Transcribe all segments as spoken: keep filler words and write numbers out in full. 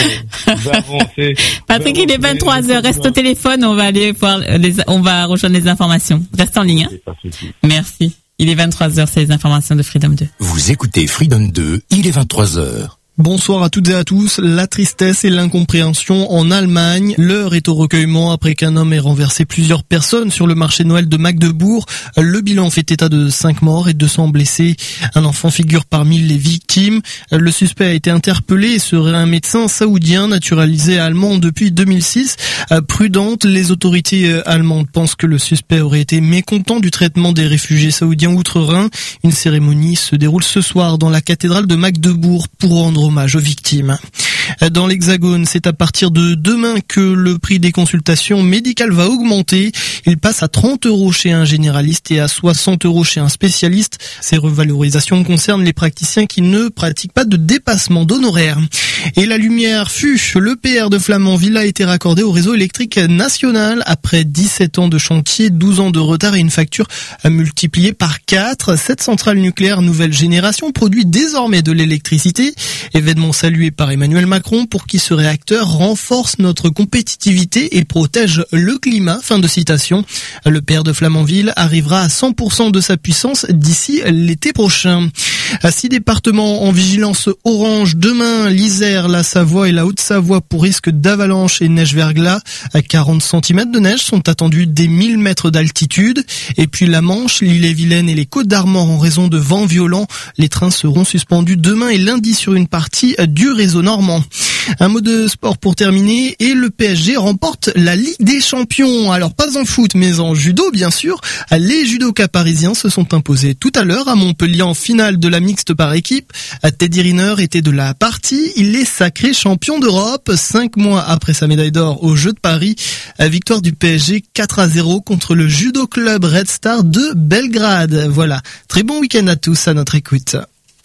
je vais avancer. Patrick, il est vingt-trois heures. Reste au téléphone. On va aller voir les, on va rejoindre les informations. Reste en ligne, hein. Merci. Il est vingt-trois heures, c'est les informations de Freedom deux. Vous écoutez Freedom deux, il est vingt-trois heures. Bonsoir à toutes et à tous. La tristesse et l'incompréhension en Allemagne. L'heure est au recueillement après qu'un homme ait renversé plusieurs personnes sur le marché de Noël de Magdebourg. Le bilan fait état de cinq morts et deux cents blessés. Un enfant figure parmi les victimes. Le suspect a été interpellé et serait un médecin saoudien naturalisé allemand depuis deux mille six. Prudente, les autorités allemandes pensent que le suspect aurait été mécontent du traitement des réfugiés saoudiens outre-Rhin. Une cérémonie se déroule ce soir dans la cathédrale de Magdebourg pour rendre hommage aux victimes. Dans l'Hexagone, c'est à partir de demain que le prix des consultations médicales va augmenter. Il passe à trente euros chez un généraliste et à soixante euros chez un spécialiste. Ces revalorisations concernent les praticiens qui ne pratiquent pas de dépassement d'honoraires. Et la lumière fut. Le P R de Flamanville a été raccordé au réseau électrique national après dix-sept ans de chantier, douze ans de retard et une facture multipliée par quatre. Cette centrale nucléaire nouvelle génération produit désormais de l'électricité. Événement salué par Emmanuel Macron pour qui ce réacteur renforce notre compétitivité et protège le climat. Fin de citation. Le P R de Flamanville arrivera à cent pour cent de sa puissance d'ici l'été prochain. À six départements en vigilance orange demain, l'Isère, la Savoie et la Haute-Savoie pour risque d'avalanche et neige-verglas. À quarante centimètres de neige sont attendus dès mille mètres d'altitude. Et puis la Manche, l'Ille-et-Vilaine et les Côtes-d'Armor en raison de vents violents. Les trains seront suspendus demain et lundi sur une partie du réseau normand. Un mot de sport pour terminer et le P S G remporte la Ligue des Champions. Alors pas en foot mais en judo bien sûr. Les judokas parisiens se sont imposés tout à l'heure à Montpellier en finale de la mixte par équipe. Teddy Riner était de la partie. Il est sacré champion d'Europe cinq mois après sa médaille d'or aux Jeux de Paris. Victoire du P S G quatre à zéro contre le judo club Red Star de Belgrade. Voilà. Très bon week-end à tous à notre écoute.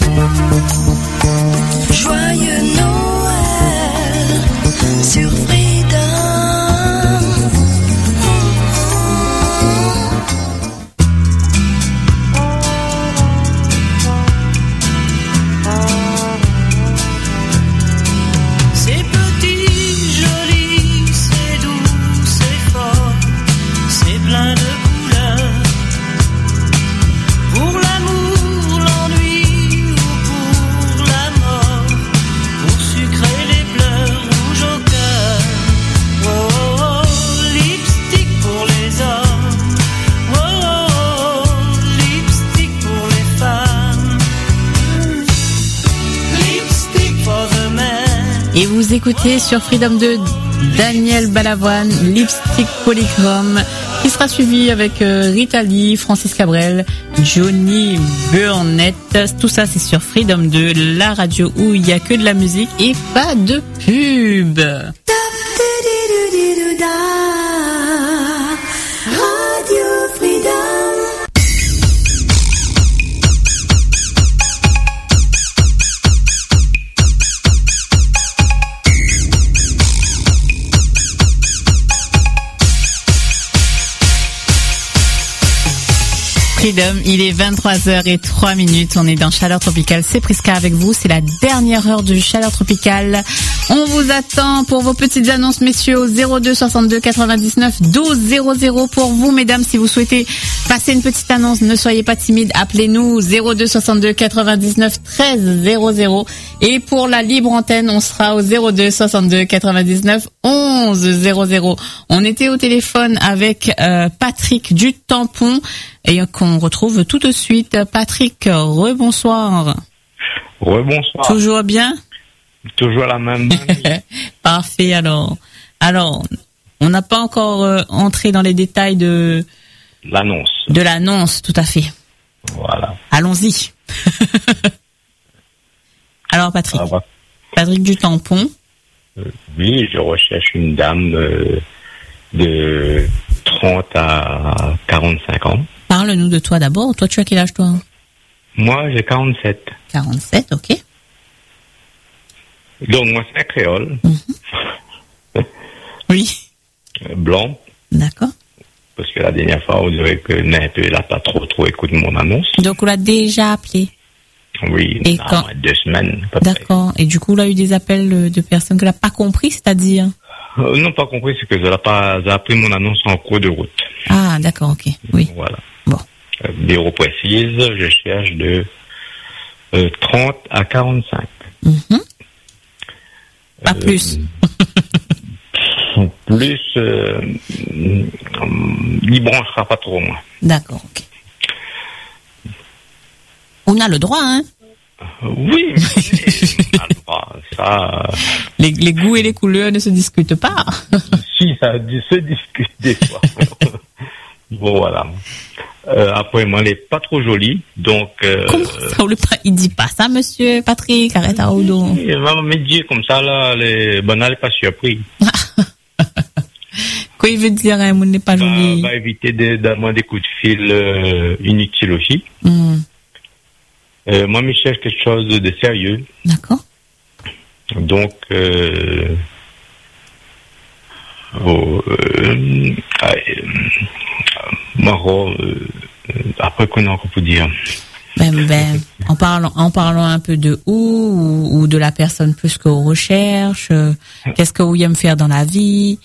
Joyeux Noël sur Freedom. C'est petit, joli, c'est doux, c'est fort, c'est plein de couleurs. Pour l'amour, l'ennui ou pour la mort, pour sucrer les pleurs rouges au cœur. Oh, oh, oh, lipstick pour les hommes. Oh, oh, oh, lipstick pour les femmes. Lipstick for the men. Et vous écoutez sur Freedom deux Daniel Balavoine, Lipstick Polychrome, qui sera suivi avec euh, Rita Lee, Francis Cabrel, Johnny Burnett. Tout ça c'est sur Freedom deux, la radio où il y a que de la musique et pas de pub. Radio Freedom. Freedom, il est vingt-trois heures et trois minutes, on est dans Chaleur Tropicale, c'est Prisca avec vous, c'est la dernière heure du Chaleur Tropicale. On vous attend pour vos petites annonces, messieurs, au zéro deux soixante-deux quatre-vingt-dix-neuf douze zéro zéro. Pour vous, mesdames, si vous souhaitez passer une petite annonce, ne soyez pas timides, appelez-nous zéro deux soixante-deux quatre-vingt-dix-neuf treize zéro zéro. Et pour la libre antenne, on sera au zéro deux soixante-deux quatre-vingt-dix-neuf onze zéro zéro. On était au téléphone avec euh, Patrick du Tampon et qu'on retrouve tout de suite. Patrick, rebonsoir. Rebonsoir. Toujours bien? Toujours la même. Parfait, alors. Alors, on n'a pas encore euh, entré dans les détails de... L'annonce. De l'annonce, tout à fait. Voilà. Allons-y. Alors, Patrick. Patrick du Tampon. Euh, oui, je recherche une dame euh, de trente à quarante-cinq ans. Parle-nous de toi d'abord. Toi, tu as quel âge, toi? Moi, j'ai quarante-sept. quarante-sept, ok. Donc, moi, c'est un créole. Mm-hmm. Oui. Blanc. D'accord. Parce que la dernière fois, on dirait que Net, il n'a pas trop, trop écouté mon annonce. Donc, on l'a déjà appelé. Oui, Et dans quand- deux semaines. à peu près. D'accord. Et du coup, là, il y a eu des appels euh, de personnes que n'a pas compris, c'est-à-dire? Euh, non, pas compris, c'est que je n'ai pas, j'ai appris mon annonce en cours de route. Ah, d'accord, ok. Oui. Voilà. Bon. Euh, bureau précise, je cherche de euh, trente à quarante-cinq. Mhm. Pas Euh, plus. Plus, euh, hum, il branchera pas trop, moi. D'accord, ok. On a le droit, hein. Oui, mais, alors, ça, euh, Les, les goûts et les couleurs ne se discutent pas. si, ça se discute des fois. Bon, voilà. Euh, après, moi, elle est pas trop jolie, donc... Euh, Comment ça, on le pas, il dit pas ça, monsieur Patrick, arrête à Oudon. elle va me dire comme ça, là, les, ben, elle n'est pas surpris. Quoi il veut dire, hein, mon n'est pas Va, joli. va éviter de- d'avoir des coups de fil euh, inutiles aussi. Hmm. Euh, moi, je cherche quelque chose de, de sérieux. D'accord. Donc, euh, oh, euh, ah, euh, moi, oh, euh, après, qu'on a encore pour dire. Ben, ben, en parlant, en parlant un peu de où, ou, ou de la personne plus qu'on recherche, euh, qu'est-ce que vous aimez faire dans la vie.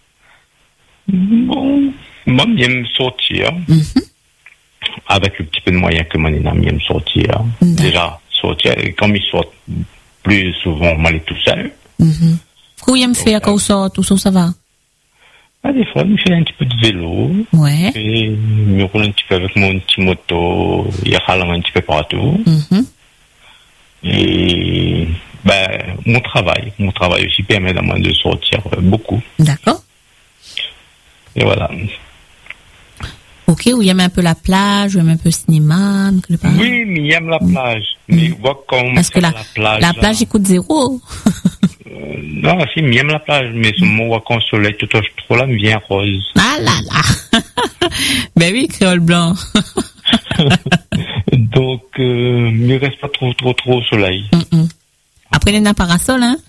Bon, moi, j'aime sortir. Mhm. Avec le petit peu de moyens que mon ami aime sortir. D'accord. Déjà, sortir. Et comme il sort plus souvent, moi, il est tout seul. Mhm. Qu'est-ce que vous aimez faire quand vous sortez, tout ça, ça va? Ah, des fois, je fais un petit peu de vélo. Ouais. Et je me roule un petit peu avec mon petit moto. Il râle un petit peu partout. Mhm. Et ben, mon travail. Mon travail aussi permet à moi de sortir euh, beaucoup. D'accord. Et voilà. Ok, vous aimez un peu la plage, vous aimez un peu le cinéma, donc le pareil. Oui, mais il aime la plage. Mais vois comme Parce que la, la plage. la là, plage, il coûte zéro. euh, non, si, il aime la plage. Mais ce moment où on soleil, tout touche trop là, me vient rose. Ah là là. Ben oui, créole blanc. Donc, euh, il ne reste pas trop, trop, trop au soleil. Mm-mm. Après, il y a un parasol, hein.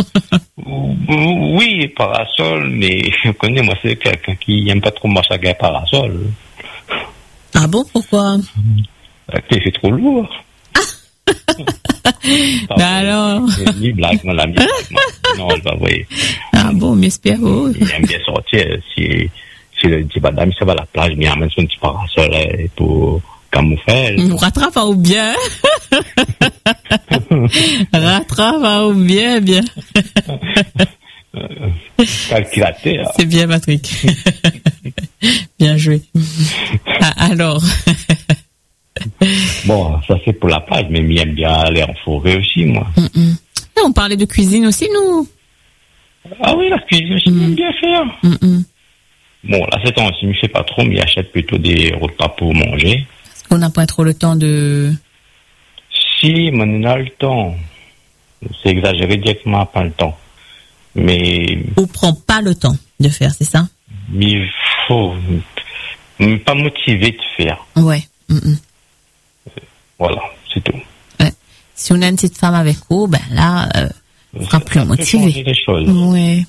Oui, parasol, mais je connais, moi, c'est quelqu'un qui n'aime pas trop marcher avec un parasol. Ah bon, pourquoi? C'est trop lourd. Ben alors. Ni blague, non, la blague. Non, elle va, oui. Ah bon, m'espère. Oh. Il aime bien sortir. Si, si le dit, madame, ça va à la plage, mais il amène son petit parasol euh, pour camoufler. Vous rattrape ou bien? Rattrape ou bien, bien. Calculateur. C'est bien, Patrick. Bien joué. Ah, alors. Bon, ça c'est pour la plage, mais il aime bien aller en forêt aussi, moi. Mm-mm. On parlait de cuisine aussi, nous. Ah oui, la cuisine aussi, il aime bien faire. Mm-mm. Bon, là, c'est temps-ci, il ne fait pas trop, mais il achète plutôt des repas pour manger. Parce qu'on n'a pas trop le temps de... Si, mais on a le temps. C'est exagéré directement, pas le temps. Mais, On prend pas le temps de faire, c'est ça? mais il faut m- pas motivé de faire. Ouais. Mm-mm. Voilà, c'est tout. Ouais. Si on a une petite femme avec vous, ben là, euh, on sera plus Ça peut changer motivé. les choses. Ouais.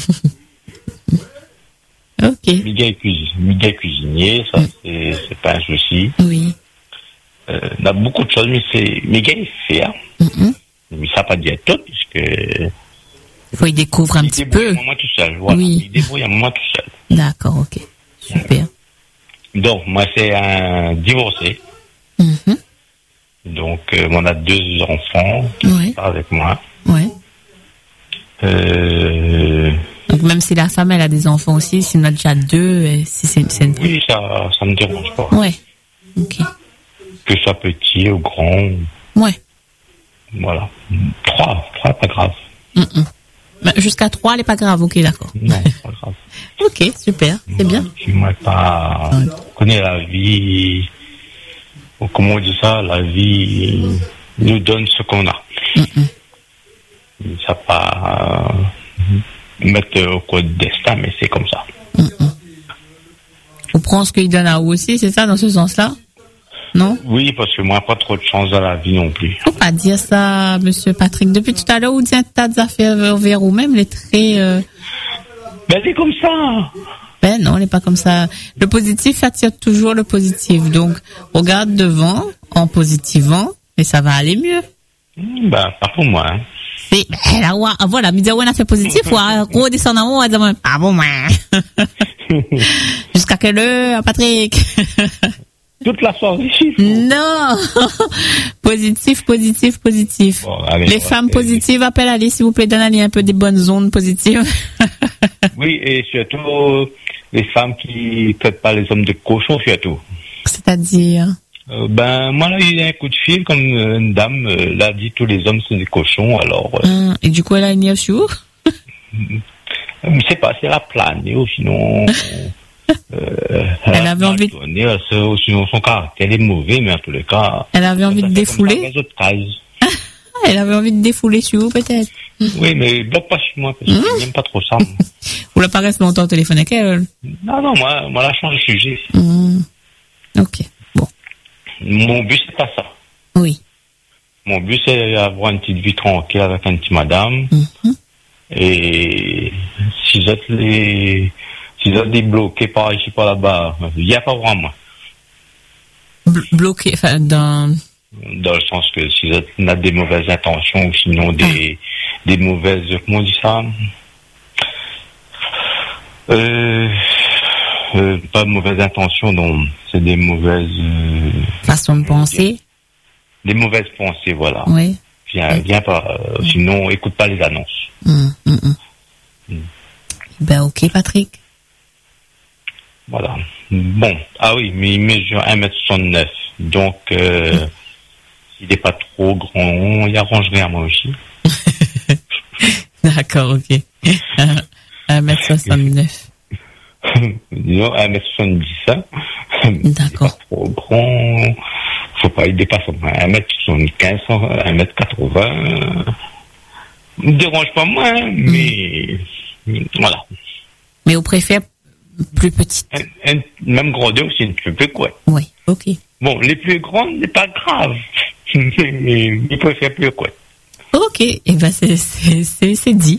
Ok. Miguel est cuisinier, Miguel est cuisinier, ça c'est c'est pas un souci. Oui. Euh, on a beaucoup de choses, mais c'est Miguel il fait, hein. Mm-mm. Mais ça pas dire tout, puisque Faut y découvrir un il petit débrouille peu. un moment tout seul. Voilà, Oui. il débrouille un moment tout seul. D'accord, ok. Super. Donc moi c'est un divorcé. Mhm. Donc euh, on a deux enfants qui Ouais. sont avec moi. Ouais. Euh, Donc même si la femme elle a des enfants aussi, si on a déjà deux, et si c'est c'est une... oui, ça ça me dérange pas. Ouais. Ok. Que ce soit petit ou grand, Ouais. voilà. Trois, trois pas grave. Mm-mm. Ben, jusqu'à trois, elle est pas grave. Ok, d'accord. Non, pas grave. Ok, super. C'est bien. Je ne pas Ouais. connaître la vie, ou comment on dit ça, la vie nous donne ce qu'on a. Mm-mm. Ça pas euh, mettre au code destin, mais c'est comme ça. On prend ce qu'il donne à vous aussi, c'est ça, dans ce sens-là? Non? Oui, parce que moi, pas trop de chance dans la vie non plus. Faut pas dire ça, monsieur Patrick. Depuis tout à l'heure, vous dites un tas d'affaires vers vous-même, les traits, euh... Ben, c'est comme ça. Ben non, on n'est pas comme ça. Le positif attire toujours le positif. Donc, regarde devant, en positivant, mais ça va aller mieux. Ben, pas pour moi. Hein. C'est, ben, là, ouais, voilà, me dire, ouais, on a fait positif, ou redescendre en haut, on va dire, ah bon, ouais. Jusqu'à quelle heure, Patrick? Toute la soirée. Non! Positif, positif, positif. Bon, allez, les ouais, femmes et- positives, appellent Ali, s'il vous plaît, donnez un peu des bonnes ondes positives. Oui, et surtout, les femmes qui ne traitent pas les hommes de cochons, surtout. C'est-à-dire? Euh, ben, moi, là, il y a un coup de fil, comme euh, une dame euh, l'a dit, tous les hommes sont des cochons, alors... Euh, Hum, et du coup, elle a une nièce sur? je sais pas, c'est la planer, ou sinon... Euh, Elle avait envie de- donné, euh, c'est- ou sinon, son caractère est mauvais, mais en tous les cas... Elle avait envie ça de fait défouler? comme ça, les autres cases. Elle avait envie de défouler sur vous, peut-être. Oui, mais bloque pas chez moi, parce que j'aime pas trop ça. moi. Ou la pas rester longtemps au téléphone avec elle. Non, non, moi, moi, là, je change de sujet. Hum. Ok. Bon. Mon but, c'est pas ça. Oui. Mon but, c'est d'avoir une petite vie tranquille avec une petite madame. Mhm. Et si vous êtes les, si vous êtes débloqués par ici, par là-bas, il n'y a pas vraiment. Bl- bloqué, enfin, dans... Dans le sens que si vous êtes, on a des mauvaises intentions, ou sinon des, des mauvaises, comment on dit ça? Euh, euh, pas mauvaises intentions, non. C'est des mauvaises, euh, façon de penser. des mauvaises pensées, voilà. Oui. Viens, viens pas, euh, sinon, écoute pas les annonces. Hum, hum, hum. Mm. Ben, ok, Patrick. Voilà. Bon. Ah oui, mais il mesure un mètre soixante-neuf. Donc, euh, s'il n'est pas trop grand, il arrangerait à moi aussi. D'accord, ok. un mètre soixante-neuf. Disons un mètre soixante-dix. Hein. D'accord. C'est pas trop grand. Faut pas il dépasse un mètre soixante-quinze, un mètre quatre-vingts. Ne me dérange pas moins, mais voilà. Mais on préfère plus petite. Un, un, même grandeur aussi, un petit peu quoi. Oui, ok. Bon, les plus grandes, c'est pas grave. Mais il préfère plus quoi. Ok, et eh ben c'est, c'est, c'est, c'est dit.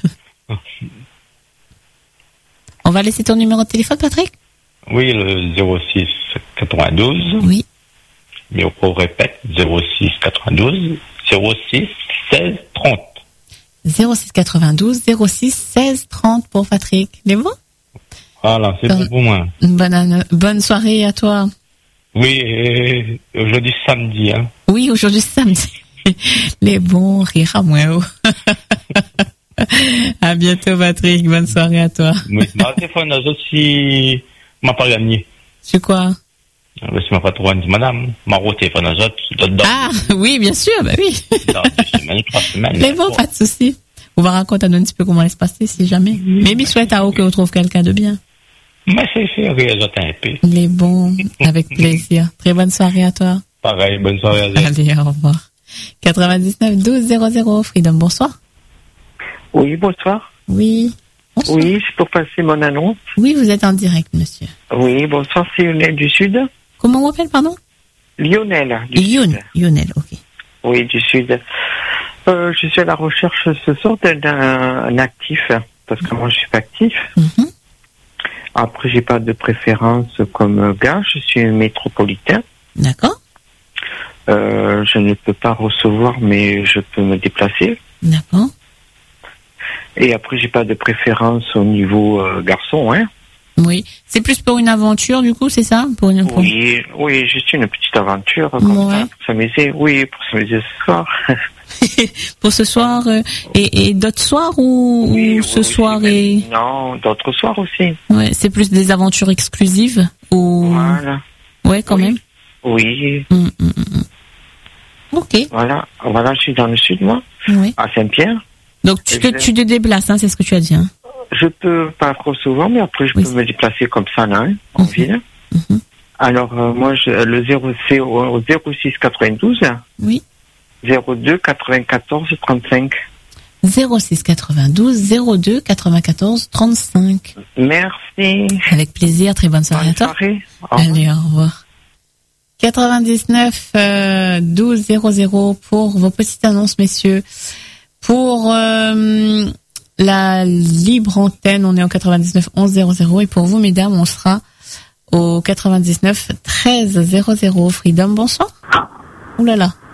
On va laisser ton numéro de téléphone, Patrick? Oui, le zéro six quatre-vingt-douze. Oui. Mais on répète, zéro six quatre-vingt-douze, zéro six seize trente. zéro six quatre-vingt-douze, zéro six seize trente pour Patrick. C'est bon? Voilà, c'est Bon. bon pour moi. Bonne, anne- bonne soirée à toi. Oui, et aujourd'hui samedi, hein. Oui, aujourd'hui c'est samedi. Les bons rires à moi. À bientôt, Patrick. Bonne soirée à toi. Oui, ma téléphone, les autres, si m'a pas gagné. C'est quoi? Si m'a pas trop dit, madame, m'a au téléphone, les autres, dans, Ah, oui, bien sûr, bah oui. dans deux semaines, trois semaines. Mais bon, pas de souci. On va raconter un petit peu comment elle se passer si jamais. Mais il souhaite à vous que vous trouve quelqu'un de bien. Mais c'est fait, les autres un peu. Les bons, avec plaisir. Très bonne soirée à toi. Pareil, bonne soirée à vous. Allez, au revoir. quatre-vingt-dix-neuf douze zéro zéro, Freedom, bonsoir. Oui, bonsoir. Oui. Bonsoir. Oui, c'est pour passer mon annonce. Oui, vous êtes en direct, monsieur. Oui, bonsoir, c'est Lionel du Sud. Comment on appelle, pardon? Lionel du Youn, Sud. Lionel, ok. Oui, du Sud. Euh, je suis à la recherche ce soir d'un un actif, parce que moi je suis pas actif. Mhm. Après, j'ai pas de préférence comme gars, je suis métropolitain. D'accord, Euh, je ne peux pas recevoir, mais je peux me déplacer. d'accord. Et après, j'ai pas de préférence au niveau euh, garçon, hein. Oui. C'est plus pour une aventure, du coup, c'est ça? Pour une, pour... Oui, oui, juste une petite aventure comme Ouais. ça, pour s'amuser. Oui, pour s'amuser ce soir. pour ce soir, euh, et, et d'autres soirs, ou, Oui, ou ce oui, soir oui, et... mais Non, d'autres soirs aussi. Ouais, c'est plus des aventures exclusives, ou... Voilà. Ouais, quand Oui. même. Oui, Hum, hum, hum, hum. Ok, voilà. Voilà, je suis dans le sud, moi, oui. à Saint-Pierre. Donc tu te, tu te déplaces, hein, c'est ce que tu as dit. Hein. Je peux pas trop souvent, mais après, je Oui. peux me déplacer comme ça, là, hein, en Mhm. ville. Mhm. Alors, euh, moi, je, le zéro, c'est au, au zéro six quatre-vingt-douze, Oui. zéro deux quatre-vingt-quatorze trente-cinq. zéro six quatre-vingt-douze zéro deux quatre-vingt-quatorze trente-cinq. Merci. Avec plaisir, très bonne soirée Bonne à toi. soirée. Au revoir. Allez, au revoir. quatre-vingt-dix-neuf euh, douze zéro zéro pour vos petites annonces, messieurs. Pour euh, la libre antenne, on est au quatre-vingt-dix-neuf onze zéro zéro, et pour vous, mesdames, on sera au quatre-vingt-dix-neuf treize zéro zéro. Freedom, bonsoir. Ouh là là.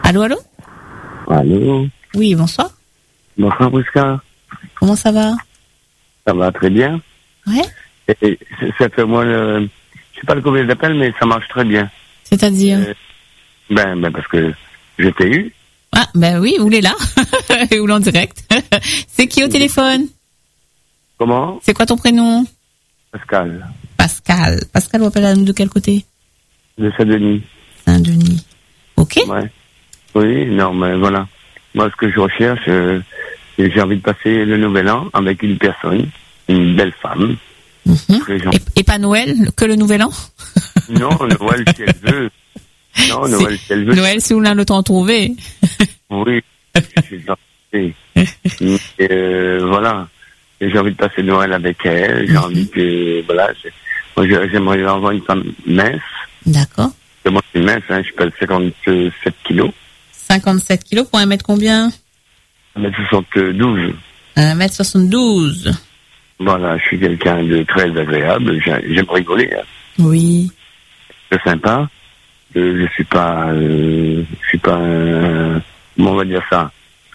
Allô, allô? Allô. Oui, bonsoir. Bonsoir, Prisca. Comment ça va? Ça va très bien. Ouais. Et, et, ça fait moi, le, je sais pas le combien d'appels, mais ça marche très bien. C'est-à-dire? Euh, ben, ben, parce que je t'ai eu. Ah, ben oui, vous l'êtes là. Ou en direct. C'est qui au téléphone? Comment? C'est quoi ton prénom? Pascal. Pascal. Pascal, vous appelez de quel côté? De Saint-Denis. Saint-Denis. Ok. Ouais. Oui, non, mais voilà. Moi, ce que je recherche, euh, j'ai envie de passer le nouvel an avec une personne, une belle femme. Mhm. Très gentille. Et, et pas Noël, que le Nouvel An? Non, Noël, si elle veut. Non, C'est- Noël, si elle veut. Noël, si vous l'avez le temps de trouver. Oui, j'ai gentil. Et, euh, voilà. Et j'ai envie de passer Noël avec elle. J'ai Mhm. envie que, voilà, c'est- moi, je- j'aimerais lui avoir une femme mince. D'accord. Et moi, je suis mince, hein, je pèse cinquante-sept kilos. cinquante-sept kilos pour un mètre combien? un mètre soixante-douze. un mètre soixante-douze. Voilà, je suis quelqu'un de très agréable. J'ai- J'aime rigoler, hein. Oui. Très sympa. Euh, je suis pas, euh, je suis pas un, comment on va dire ça,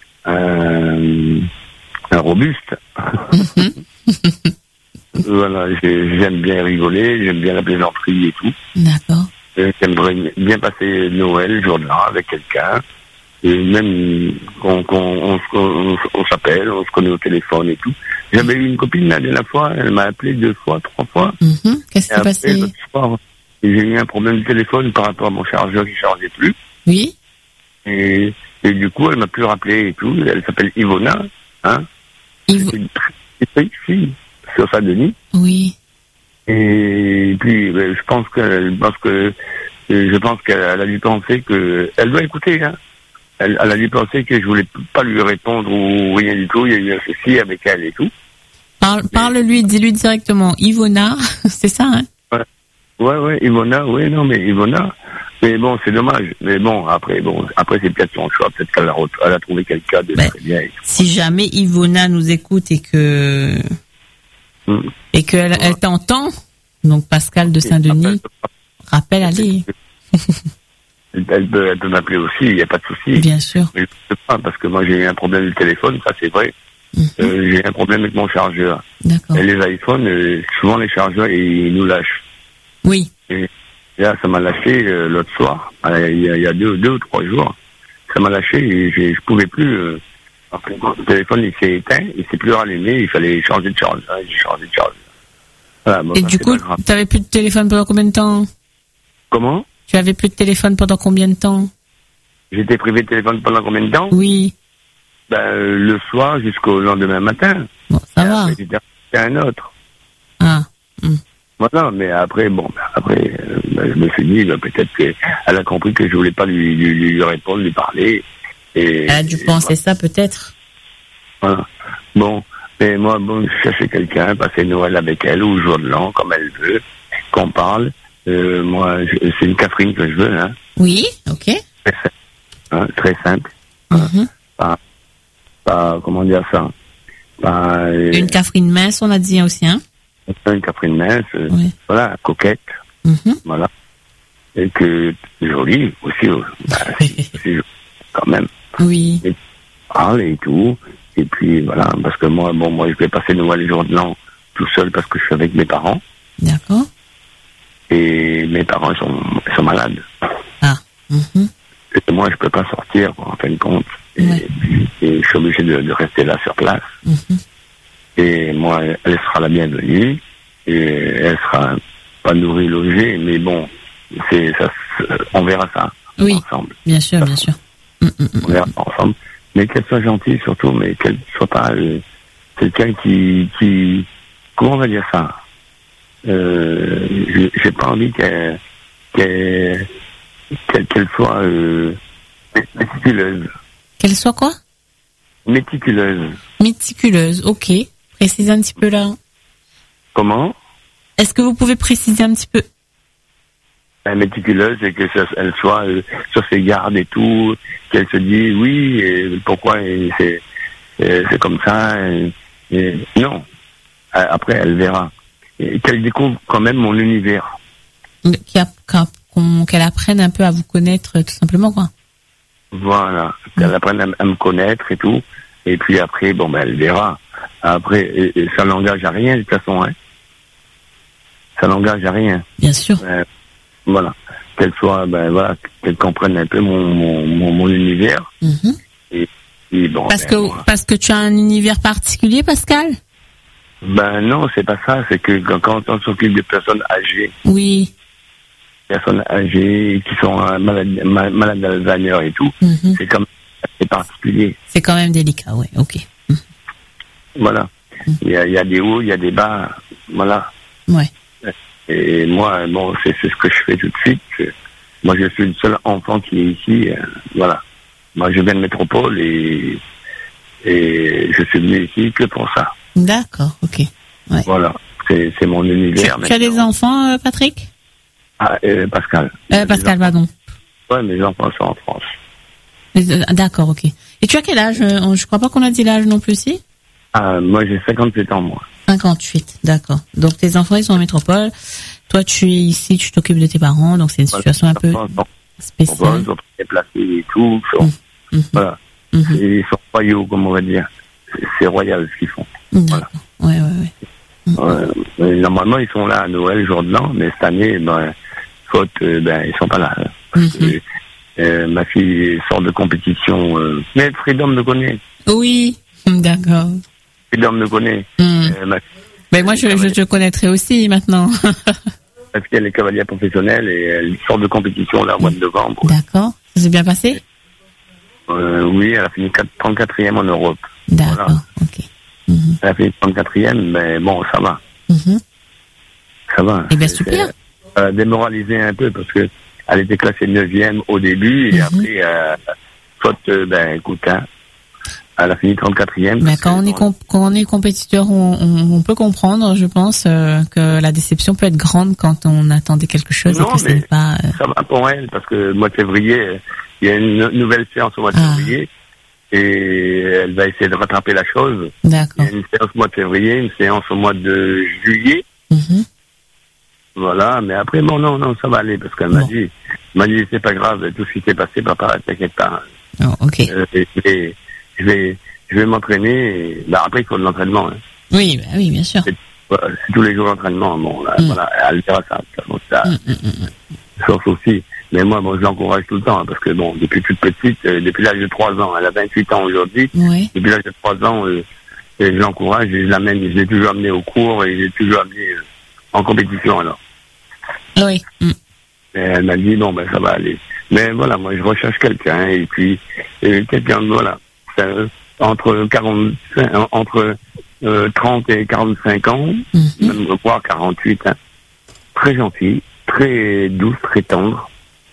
un, un robuste. Mhm. Voilà, j'ai- j'aime bien rigoler, j'aime bien la plaisanterie et tout. D'accord. Euh, J'aimerais bien passer Noël, le jour de l'an, avec quelqu'un. Et même qu'on qu'on on, se- on, on s'appelle, on se connaît au téléphone et tout. J'avais eu une copine la dernière fois, elle m'a appelé deux fois, trois fois. Mhm. Qu'est-ce qui Et s'est après, passé? l'autre soir, j'ai eu un problème de téléphone par rapport à mon chargeur qui ne chargeait plus. Oui. Et, et du coup, elle m'a plus rappelé et tout. Elle s'appelle Ivona, hein. Yves- C'est une très petite fille sur Saint-Denis. Oui. Et puis, ben, je pense que, parce que, je pense qu'elle elle a dû penser que, elle doit écouter, hein. Elle, elle a dû penser que je voulais pas lui répondre ou rien du tout. Il y a eu un souci avec elle et tout. Parle, parle-lui, dis-lui directement. Ivona, c'est ça, hein? Ouais, ouais, Ivona, oui, non, mais Ivona. Mais bon, c'est dommage. Mais bon, après, bon, après, c'est peut-être son choix. Peut-être qu'elle a, re- elle a trouvé quelqu'un de Ben, très bien. et tout. Si jamais Ivona nous écoute et que, Mm. et qu'elle elle t'entend, donc Pascal de Saint-Denis, rappelle, allez. Elle, elle peut, elle peut m'appeler aussi, il n'y a pas de souci. Bien sûr. Mais je peux pas, parce que moi, j'ai eu un problème de téléphone, ça c'est vrai. Mhm. Euh, j'ai un problème avec mon chargeur. D'accord. Et les iPhones, euh, souvent les chargeurs, ils nous lâchent. Oui. Et là, ça m'a lâché euh, l'autre soir, euh, il y a, il y a deux, deux ou trois jours. Ça m'a lâché et j'ai- je pouvais plus. Euh, après, le téléphone, il s'est éteint, il s'est plus rallumé, il fallait changer de chargeur. J'ai changé de chargeur. Voilà, bon, Et ça, du c'est coup, pas grave. tu avais plus de téléphone pendant combien de temps? Comment? Tu avais plus de téléphone pendant combien de temps? J'étais privé de téléphone pendant combien de temps? Oui. Ben, euh, le soir jusqu'au lendemain matin. Bon, ça Et va. après, j'étais à un autre. Ah. Voilà, mais après, bon, ben, après, euh, ben, je me suis dit, ben, peut-être qu'elle a compris que je voulais pas lui, lui, lui répondre, lui parler. Et, Elle a dû et penser ça, peut-être. voilà. Bon, mais moi, bon, je cherchais quelqu'un, passer Noël avec elle, ou jour de l'an, comme elle veut, qu'on parle. Euh, moi, je- c'est une Catherine que je veux, hein, Oui. Ok. très simple, hein, très simple. Mhm. Pas, pas, comment dire ça, pas euh, Une Catherine mince, on a dit aussi, hein? une Catherine mince, euh, Oui. voilà, coquette. Mhm. Voilà. Et que jolie aussi, euh, bah, c'est- c'est joli, quand même. Oui. Parle et tout. Et puis voilà, parce que moi, bon, moi, je vais passer Noël le jour de l'an tout seul parce que je suis avec mes parents. D'accord. Et mes parents, ils sont, ils sont malades. Ah. Mhm. Et moi, je peux pas sortir, en fin de compte. Et, Ouais. et je suis obligé de, de rester là sur place. Mhm. Et moi, elle sera la bienvenue. Et elle sera pas nourrie, logée, mais bon, c'est ça, on verra ça Oui. ensemble. Bien sûr, bien sûr. Mm, mm, mm. On verra ça ensemble. Mais qu'elle soit gentille surtout, mais qu'elle soit pas euh, quelqu'un qui, qui, comment on va dire ça euh, j'ai- J'ai pas envie qu'elle, qu'elle, qu'elle, qu'elle soit euh, méticuleuse. Qu'elle soit quoi? Méticuleuse. Méticuleuse. Ok. Précisez un petit peu là. Comment? Est-ce que vous pouvez préciser un petit peu? La méticuleuse, c'est que ça- elle soit euh, sur ses gardes et tout, qu'elle se dit oui, et pourquoi et c'est et c'est comme ça. Et, et non. Euh, Après, elle verra. Et qu'elle découvre quand même mon univers. Qu'il y a- qu'a- qu'on- Qu'elle apprenne un peu à vous connaître, tout simplement, quoi. Voilà. Qu'elle apprenne à, à me connaître et tout. Et puis après, bon, ben, elle verra. Après, et, et ça n'engage à rien, de toute façon, hein. Ça n'engage à rien. Bien sûr. Euh, voilà. Qu'elle soit, ben, voilà, qu'elle comprenne un peu mon, mon, mon, mon univers. Mhm. Et, et bon. Parce ben, que, voilà. parce que tu as un univers particulier, Pascal? Ben, non, c'est pas ça. C'est que quand, quand on s'occupe de personnes âgées, Oui. personnes âgées qui sont euh, malades, ma- malades d'Alzheimer et tout, Mhm. c'est comme, c'est particulier. C'est quand même délicat, oui, ok. Voilà. Il y a, il y a des hauts, il y a des bas. Voilà. Ouais. Et moi, bon, c'est, c'est ce que je fais tout de suite. Je- moi, je suis le seul enfant qui est ici. euh, voilà. Moi, je viens de métropole et, et je suis venu ici que pour ça. D'accord, ok. Ouais. Voilà. C'est, c'est mon Tu, univers. tu as des maintenant. enfants, euh, Patrick? Ah, euh, Pascal. Euh, Pascal, pardon. Ouais, mes enfants sont en France. Euh, D'accord, ok. Et tu as quel âge? Euh, Je crois pas qu'on a dit l'âge non plus, si? Ah, moi, j'ai cinquante-sept ans, moi. cinquante-huit, d'accord. Donc tes enfants, ils sont en métropole. Toi, tu es ici, tu t'occupes de tes parents, donc c'est une situation un peu Bon, bon, spéciale. ils sont déplacés et tout. Ils sont- Mhm. Voilà. Mhm. Ils sont royaux, comme on va dire. C'est, c'est royal ce qu'ils font. D'accord. Ouais, ouais, ouais. Euh, mais normalement, ils sont là à Noël, jour de l'an, mais cette année, ben, faute, euh, ben, ils sont pas là. hein. Parce que, Mhm. euh, ma fille sort de compétition. Euh, mais Freedom me connaît. Oui, d'accord. Freedom me connaît. Mhm. Euh, ma, Mais moi, je, je te connaîtrai aussi maintenant. ma fille, elle est cavalière professionnelle et elle sort de compétition là, au mois de novembre. D'accord. Ça s'est bien passé? Euh, oui, elle a fini trente-quatrième en Europe. D'accord, Voilà. ok. Mhm. Elle a fini trente-quatrième, mais bon, ça va. Mhm. Ça va. Eh bien, C'est- super. Elle a démoralisé un peu parce que elle était classée neuvième au début et Mhm. après, euh, faute, euh, ben, écoute, hein, elle a fini trente-quatrième. Mais parce quand que, on est bon, comp- quand on est compétiteur, on, on, on peut comprendre, je pense, euh, que la déception peut être grande quand on attendait quelque chose Non, et que ce mais- n'est pas. euh, ça va pour elle parce que le mois de février, euh, il y a une no- nouvelle séance au mois de Ah. février et elle va essayer de rattraper la chose. Il y D'accord. a une séance au mois de février, une séance au mois de juillet. Mhm. Voilà, mais après, bon, non, non, ça va aller parce qu'elle m'a Bon. dit, elle m'a dit, c'est pas grave, tout ce qui s'est passé, papa, t'inquiète pas. Oh, ok. Euh, et je vais, je vais, je vais m'entraîner. Et, bah, après, il faut de l'entraînement. Hein. Oui, bah oui, bien sûr. C'est, voilà, c'est tous les jours l'entraînement. Bon, là, Mm. voilà, elle verra ça. Donc, ça, Mm, mm, mm, mm. sauf aussi. Mais moi, bon, je l'encourage tout le temps, hein, parce que bon, depuis toute petite, euh, depuis l'âge de trois ans, elle a vingt-huit ans aujourd'hui. Ouais. Depuis l'âge de trois ans, euh, et je l'encourage et je l'amène, je l'ai toujours amené au cours et je l'ai toujours amené euh, en compétition alors. Oui. Mm. Et elle m'a dit, bon, ben, ça va aller. Mais voilà, moi, je recherche quelqu'un, et puis, euh, quelqu'un, voilà, ça, entre quarante-cinq, euh, entre euh, trente et quarante-cinq ans, Mhm. même voire quarante-huit, hein, très gentil, très douce, très tendre.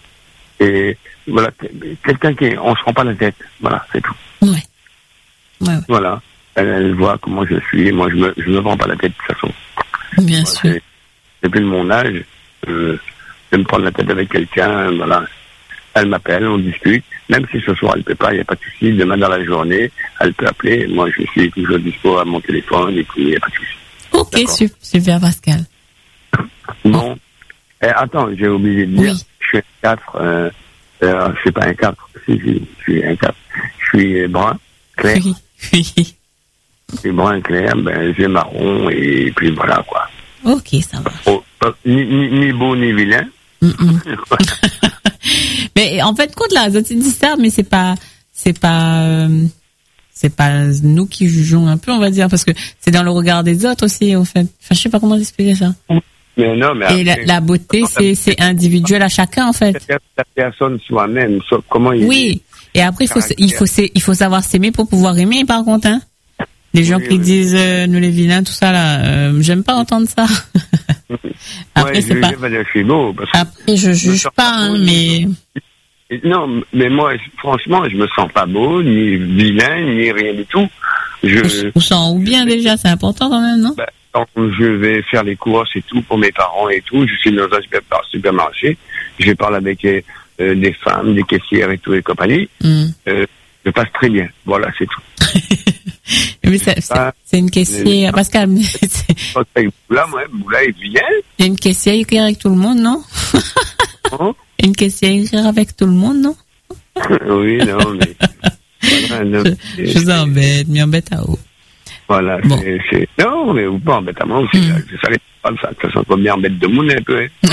Et voilà, quelqu'un qui, est- on se rend pas la tête. Voilà, c'est tout. Ouais. Ouais, ouais. Voilà. Elle, elle voit comment je suis, moi, je me, je me prends pas la tête de toute façon. Bien Voilà, sûr. c'est- depuis mon âge, euh, de me prendre la tête avec quelqu'un, voilà. Elle m'appelle, on discute. Même si ce soir elle peut pas, il n'y a pas de souci. Demain dans la journée, elle peut appeler. Moi, je suis toujours dispo à mon téléphone et puis il n'y a pas de souci. Ok, D'accord. su- super, Pascal. Bon. Eh, attends, j'ai oublié de dire, Oui. je suis un quatre, euh, euh, je suis pas un quatre, si, si, je suis un quatre. Je suis brun, clair, Oui. Oui. je suis brun, clair, ben, j'ai marron et puis voilà, quoi. Ok, ça va. Oh, pas- ni, ni, ni beau ni vilain. Mm, mm. Mais en fait, compte là, tu dis ça, mais c'est pas, c'est pas, euh, c'est pas nous qui jugeons un peu, on va dire, parce que c'est dans le regard des autres aussi, en fait. Enfin, je sais pas comment expliquer ça. Mais non, mais Et la, après, la beauté, c'est, c'est individuel à chacun, en fait. la la personne soi-même, so- comment il Oui. Et après, il faut, s- il faut, s- il faut savoir s'aimer pour pouvoir aimer, par contre, hein. Les gens Oui, qui oui. disent, euh, nous les vilains, tout ça, là, euh, j'aime pas entendre ça. Après, ouais, c'est je, pas, je vais dire, je suis beau. Parce que après, je juge sens pas, pas hein, beau, mais, Non, mais moi, je- franchement, je me sens pas beau, ni vilain, ni rien du tout. Je, on sent ou bien déjà, c'est important quand même, non? ben, quand je vais faire les courses et tout pour mes parents et tout, je suis dans un super- supermarché, je parle avec euh, euh, des femmes, des caissières et tout et compagnie. Hmm. Euh, je passe très bien. Voilà, c'est tout. Mais c'est, c'est, Ah, c'est une caissière, mais- Pascal, mais c'est Avec Boula, moi, Boula est bien. c'est une caissière écrire avec tout le monde, non? Hein? Une caissière écrire avec tout le monde, non? Oui, non, mais. Voilà, non, Je, je vous embête, mais embête à haut. Voilà, Bon. c'est, c'est. Non, mais ou pas embêtement aussi. Mm. Là, je savais pas ça. Ça sent comme bien embête de monde un peu. Hein.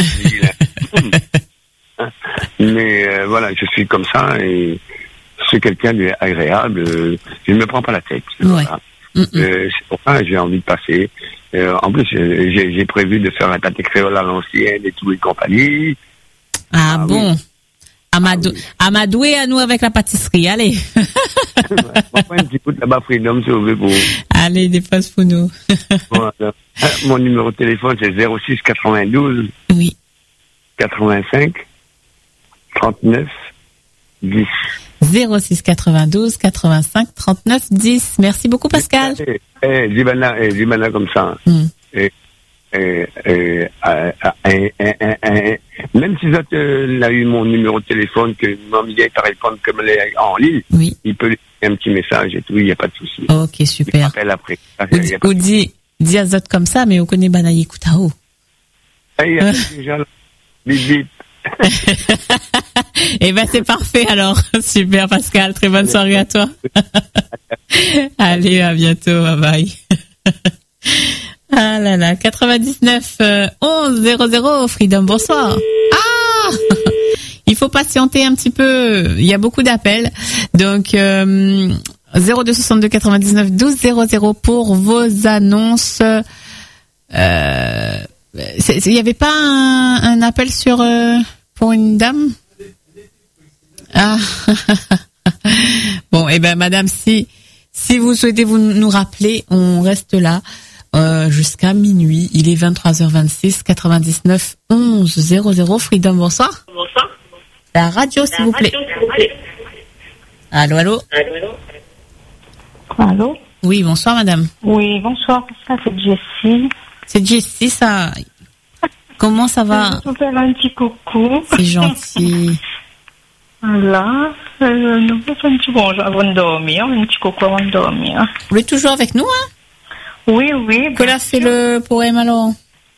Hein. Mais euh, voilà, je suis comme ça et je suis quelqu'un d'agréable. euh, Je ne me prends pas la tête. Ouais. Voilà. Mm, mm. Euh, c'est pour ça que j'ai envie de passer. Euh, en plus, euh, j'ai, j'ai prévu de faire un pâté créole à l'ancienne et tout et compagnie. Ah, Ah, bon. Amadou, Amadoué à nous avec la pâtisserie, allez. On prend un petit coup de là-bas, Freedom, si vous voulez, pour. Allez, dépasse pour nous. Voilà. Euh, Mon numéro de téléphone, c'est zéro six quatre-vingt-douze Oui. quatre-vingt-cinq trente-neuf dix. zéro six quatre-vingt-douze quatre-vingt-cinq trente-neuf dix. Merci beaucoup, Pascal. Eh, eh, dis-moi eh, dis-moi là comme ça. Mm. Eh, eh, eh, eh, eh, eh, eh, eh, même si ça euh, a eu mon numéro de téléphone, que mon ami est à répondre comme elle est en ligne, Oui. il peut laisser un petit message et tout, il n'y a pas de souci. Ok, Il super. m'appelle après. Ça, Ou, il y a pas ou de- dit, dit à Zot comme ça, mais on connaît Banaï Koutao. Eh, il y a déjà là. Bip, bip. Eh ben, c'est parfait, alors. Super, Pascal. Très bonne soirée à toi. Allez, à bientôt. Bye bye. Ah là là, quatre-vingt-dix-neuf, euh, onze, zéro zéro, Freedom, bonsoir. Ah! Il faut patienter un petit peu. Il y a beaucoup d'appels. Donc, euh, zéro deux soixante-deux quatre-vingt-dix-neuf douze zéro zéro pour vos annonces. Euh, c'est- il y avait pas un, un appel sur, euh, pour une dame? Ah. Bon, eh ben, madame, si, si vous souhaitez vous nous rappeler, on reste là. Euh, jusqu'à minuit. Il est vingt-trois heures vingt-six, quatre-vingt-dix-neuf, onze, zéro zéro. Freedom, bonsoir. Bonsoir. La radio, s'il vous plaît. Allô, allô. Allô? Oui, bonsoir, madame. Oui, bonsoir. Ça, c'est Jessie. C'est Jessie, ça. Comment ça va? Je vous faire un petit coucou. C'est gentil. Voilà. Euh, nous faisons un petit bonjour avant de dormir. Un petit coucou avant de dormir. Vous êtes toujours avec nous, hein? Oui, oui. Que l'a fait le poème, alors?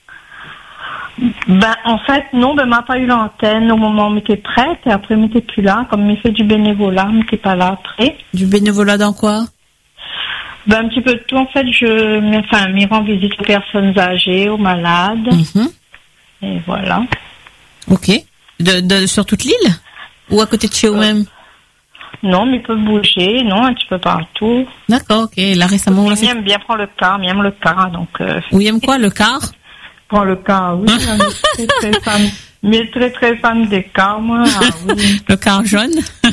Ben, en fait, non, ben, m'a pas eu l'antenne au moment où m'était prête et après m'était plus là. Comme il fait du bénévolat, m'était pas là après. Du bénévolat dans quoi? Ben, un petit peu de tout. En fait, je, enfin, m'y rends visite aux personnes âgées, aux malades. Mhm. Et voilà. Ok. De, de, sur toute l'île? Ou à côté de chez vous-même? Non, mais il peut bouger, non, un petit peu partout. D'accord, ok. Là, récemment, on l'a Il fait. aime bien prendre le car, il aime le car, donc, euh, Oui, aime quoi, le car? prend le car, oui. On est très, très fan, mais très, très fan des cars, moi. Ah, oui. Le car jaune?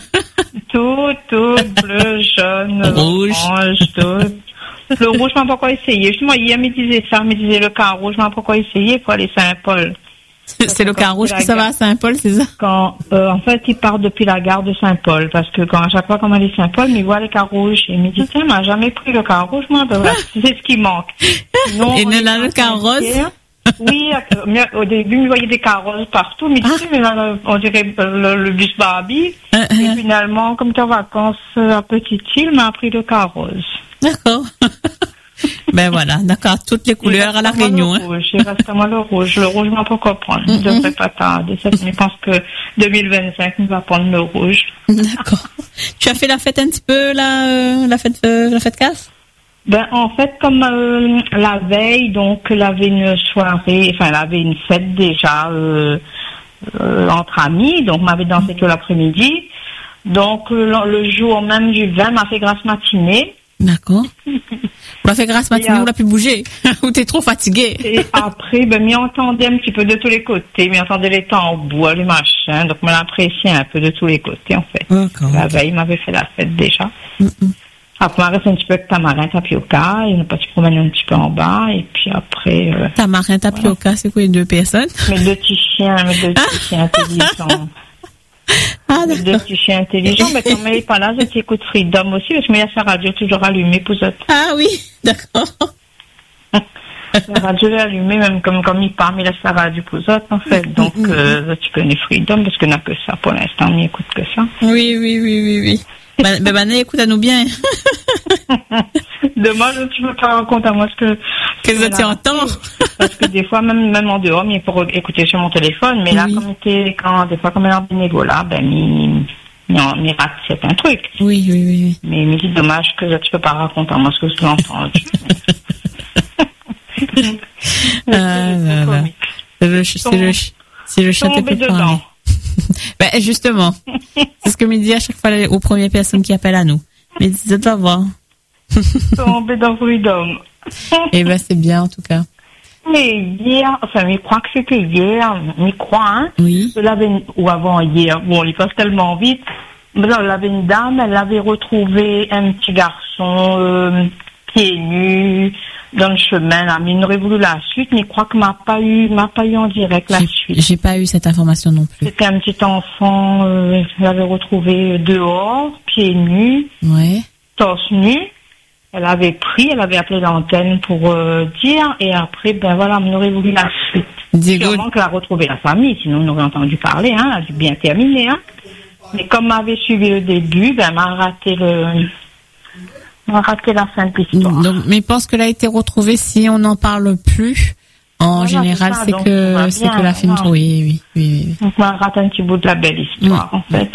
Tout, tout, bleu, jaune, Rouge. orange, tout. Le rouge, je ne sais pas quoi essayer. Justement, hier, il me disait ça, il me disait le car rouge, je ne sais pas quoi essayer pour aller Saint-Paul. C'est le car rouge que ça va à Saint-Paul, c'est ça? Quand, euh, en fait, il part depuis la gare de Saint-Paul, parce que quand, à chaque fois qu'on allait Saint-Paul, il voit les cars rouges. Et il me dit, tiens, m'a jamais pris le car rouge, moi, ben voilà, c'est ce qui manque. Sinon, Et on là, est le à car rose? Saint-Pierre. Oui, euh, mais au début, il me voyait des car roses partout, mais tu sais, mais là, on dirait euh, le, le bus Barbie. Euh, Et euh, finalement, comme tu es en vacances euh, à Petite-Île, m'a pris le car rose. D'accord. Ben voilà, d'accord, toutes les couleurs à la Réunion. Hein. Le rouge, il reste à moi le rouge. Le rouge, je ne vais pas quoi prendre. Je ne Mhm. devrais pas tarder. Ça, je pense que deux mille vingt-cinq, on va prendre le rouge. D'accord. Tu as fait la fête un petit peu, là, euh, la fête, euh, la fête casse? Ben, en fait, comme euh, la veille, donc, elle avait une soirée, enfin, elle avait une fête déjà euh, euh, entre amis, donc, m'avait dansé que l'après-midi. Donc, le, le jour même du vingt, m'a fait grasse matinée. D'accord. On l'a fait grâce matinée, Et, euh, on l'a pu bouger. Ou t'es trop fatigué. Et après, ben, m'y entendait un petit peu de tous les côtés, m'y entendait les tambours, les machins, donc, me l'appréciait un peu de tous les côtés, en fait. D'accord. La veille, m'avait fait la fête déjà. Mm-mm. Après, on reste un petit peu avec tamarin, tapioca, et on pas se promener un petit peu en bas, et puis après, euh, Tamarin, tapioca, c'est quoi les deux personnes? mes deux petits chiens, mes deux petits chiens intelligents. Ah, Mes deux petits chiens intelligents, mais quand elle n'est pas là, je t'écoute Freedom aussi, parce que il y a sa radio toujours allumée, pousotte. Ah oui, d'accord. La radio est allumée, même comme, comme il parle, il laisse sa radio pousotte, en fait. Donc, euh, tu connais Freedom, parce qu'on n'a que ça pour l'instant, on n'y écoute que ça. Oui, oui, oui, oui, oui. Ben, ben, ben, écoute à nous bien. Demain, tu veux pas raconter à moi ce que... Qu'est-ce que tu Voilà. entends? Parce que des fois, même, même en dehors, mais pour écouter sur mon téléphone, mais là, Oui. comme était, quand, des fois, comme elle est en bénévolat, ben, il, on y rate certains trucs. Oui, oui, oui. oui. Mais il me dit dommage que tu peux pas raconter à moi ce que tu as entendu. Ah, là, là. C'est le, ch- c'est le, ch- c'est le chat qui Tomber peut parler. dedans. Ben, justement. C'est ce que me dit à chaque fois les- aux premières personnes qui appellent à nous. Mais dis, tu vas voir. Tomber dans Freedom. Eh ben, c'est bien, en tout cas. Mais hier, enfin, je crois que c'était hier, je crois, hein. Oui. Je l'avais, ou avant hier, bon, il passe tellement vite. Mais là, elle avait une dame, elle avait retrouvé un petit garçon, euh, pieds nus, dans le chemin, là. Mais il aurait voulu la suite, mais je crois que m'a pas eu, m'a pas eu en direct la J'ai, suite. j'ai pas eu cette information non plus. C'était un petit enfant, euh, elle l'avait retrouvé dehors, pieds nus, Ouais. torse nu. Elle avait pris, elle avait appelé l'antenne pour euh, dire, et après, ben voilà, on aurait voulu la suite. Diego, Sûrement qu'elle a retrouvé la famille, sinon on aurait entendu parler, hein, elle a bien terminé, hein. Mais comme m'avait suivi le début, ben m'a raté le, m'a raté la fin de l'histoire. donc, mais je pense qu'elle a été retrouvée si on n'en parle plus. En Voilà, général, c'est ça, c'est donc, que, tout va c'est bien, que la film, voilà. oui, oui, oui, oui. Donc m'a raté un petit bout de la belle histoire, en fait.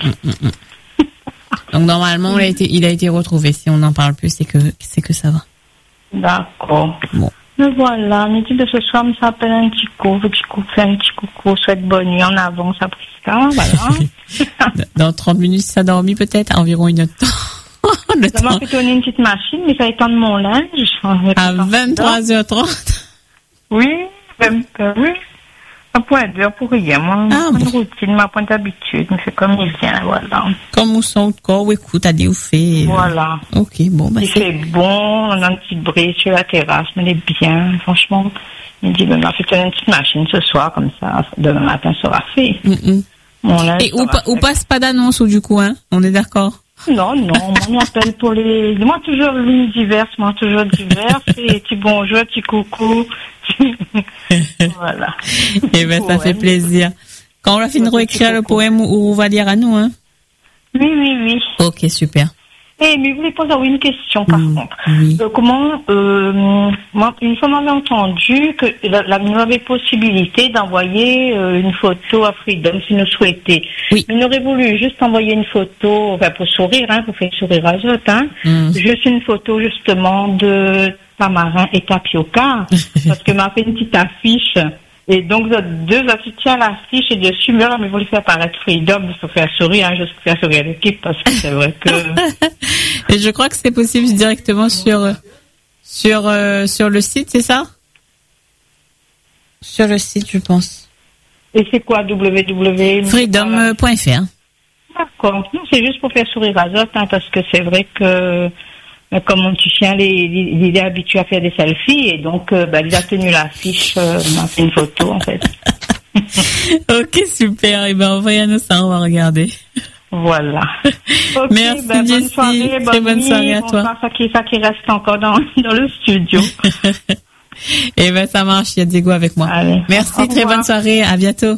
Donc, normalement, il a été, il a été retrouvé. Si on n'en parle plus, c'est que, c'est que ça va. D'accord. Bon. Mais voilà, midi de ce soir, me s'appelle un petit coup, petit coup, fait un petit coucou, souhaite bonne nuit en avance à Prisca, voilà. Dans trente minutes, ça a dormi peut-être, environ une heure de temps. Le Ça m'a temps. fait tourner une petite machine, mais ça étend de mon linge. À vingt-trois heures trente. Oui, même, euh, oui. Un point d'heure pour rien. Moi, Ah, une bon. routine, ma point d'habitude, mais c'est comme il vient, voilà. Comme où sont le corps, ou écoute, à dit ou fait. euh, Voilà. Ok, bon, bah, Il c'est, fait bon, on a une petite brise sur la terrasse, mais elle est bien, franchement. Il me dit, ben, on va faire tourner une petite machine ce soir, comme ça, demain matin sera fait. Mm, mm. Mon linge Et ou, sera pa- ou fait. passe pas d'annonce ou du coup, hein. On est d'accord. Non, non, on m'appelle pour les... Moi, toujours lignes diverses, moi, toujours diverses. Et petit bonjour, petit coucou. Voilà. Eh ben, ça Ouais. fait plaisir. Quand on va finir de écrire le poème, ou on va lire à nous, hein. Oui, oui, oui. Ok, super. Eh, mais vous voulez poser une question, par Mm, contre. oui. Euh, comment, euh, moi, une fois, on m'avait entendu que la, la, nous avait possibilité d'envoyer euh, une photo à Freedom si nous souhaitait. Oui. Mais on aurait voulu juste envoyer une photo, enfin, pour sourire, hein, pour faire sourire à Zot, hein. Mm. Juste une photo, justement, de Tamarin et Tapioca. Parce que m'a fait une petite affiche. Et donc, vous êtes deux associés à l'affiche et dessus, mais là, mais vous voulez faire apparaître Freedom, il faut faire sourire, hein, juste faire sourire l'équipe, parce que c'est vrai que... Et je crois que c'est possible directement sur, euh, sur, euh, sur le site, c'est ça? Sur le site, je pense. Et c'est quoi, www? freedom point f r. D'accord. Non, c'est juste pour faire sourire à Zot, hein, parce que c'est vrai que, euh, comme mon petit chien, il est, il est habitué à faire des selfies, et donc, euh, bah, il a tenu l'affiche, euh, il m'a fait une photo, en fait. Ok, super. Et ben, envoyez-nous ça, on va regarder. Voilà. Ok, Merci, ben, bonne Jessie. soirée, Très bonne bonne nuit, soirée à bon toi. soir, ça qui, ça qui reste encore dans, dans le studio. Et ben, ça marche. Il y a Diego avec moi. Allez. Merci, Au très revoir. bonne soirée. À bientôt.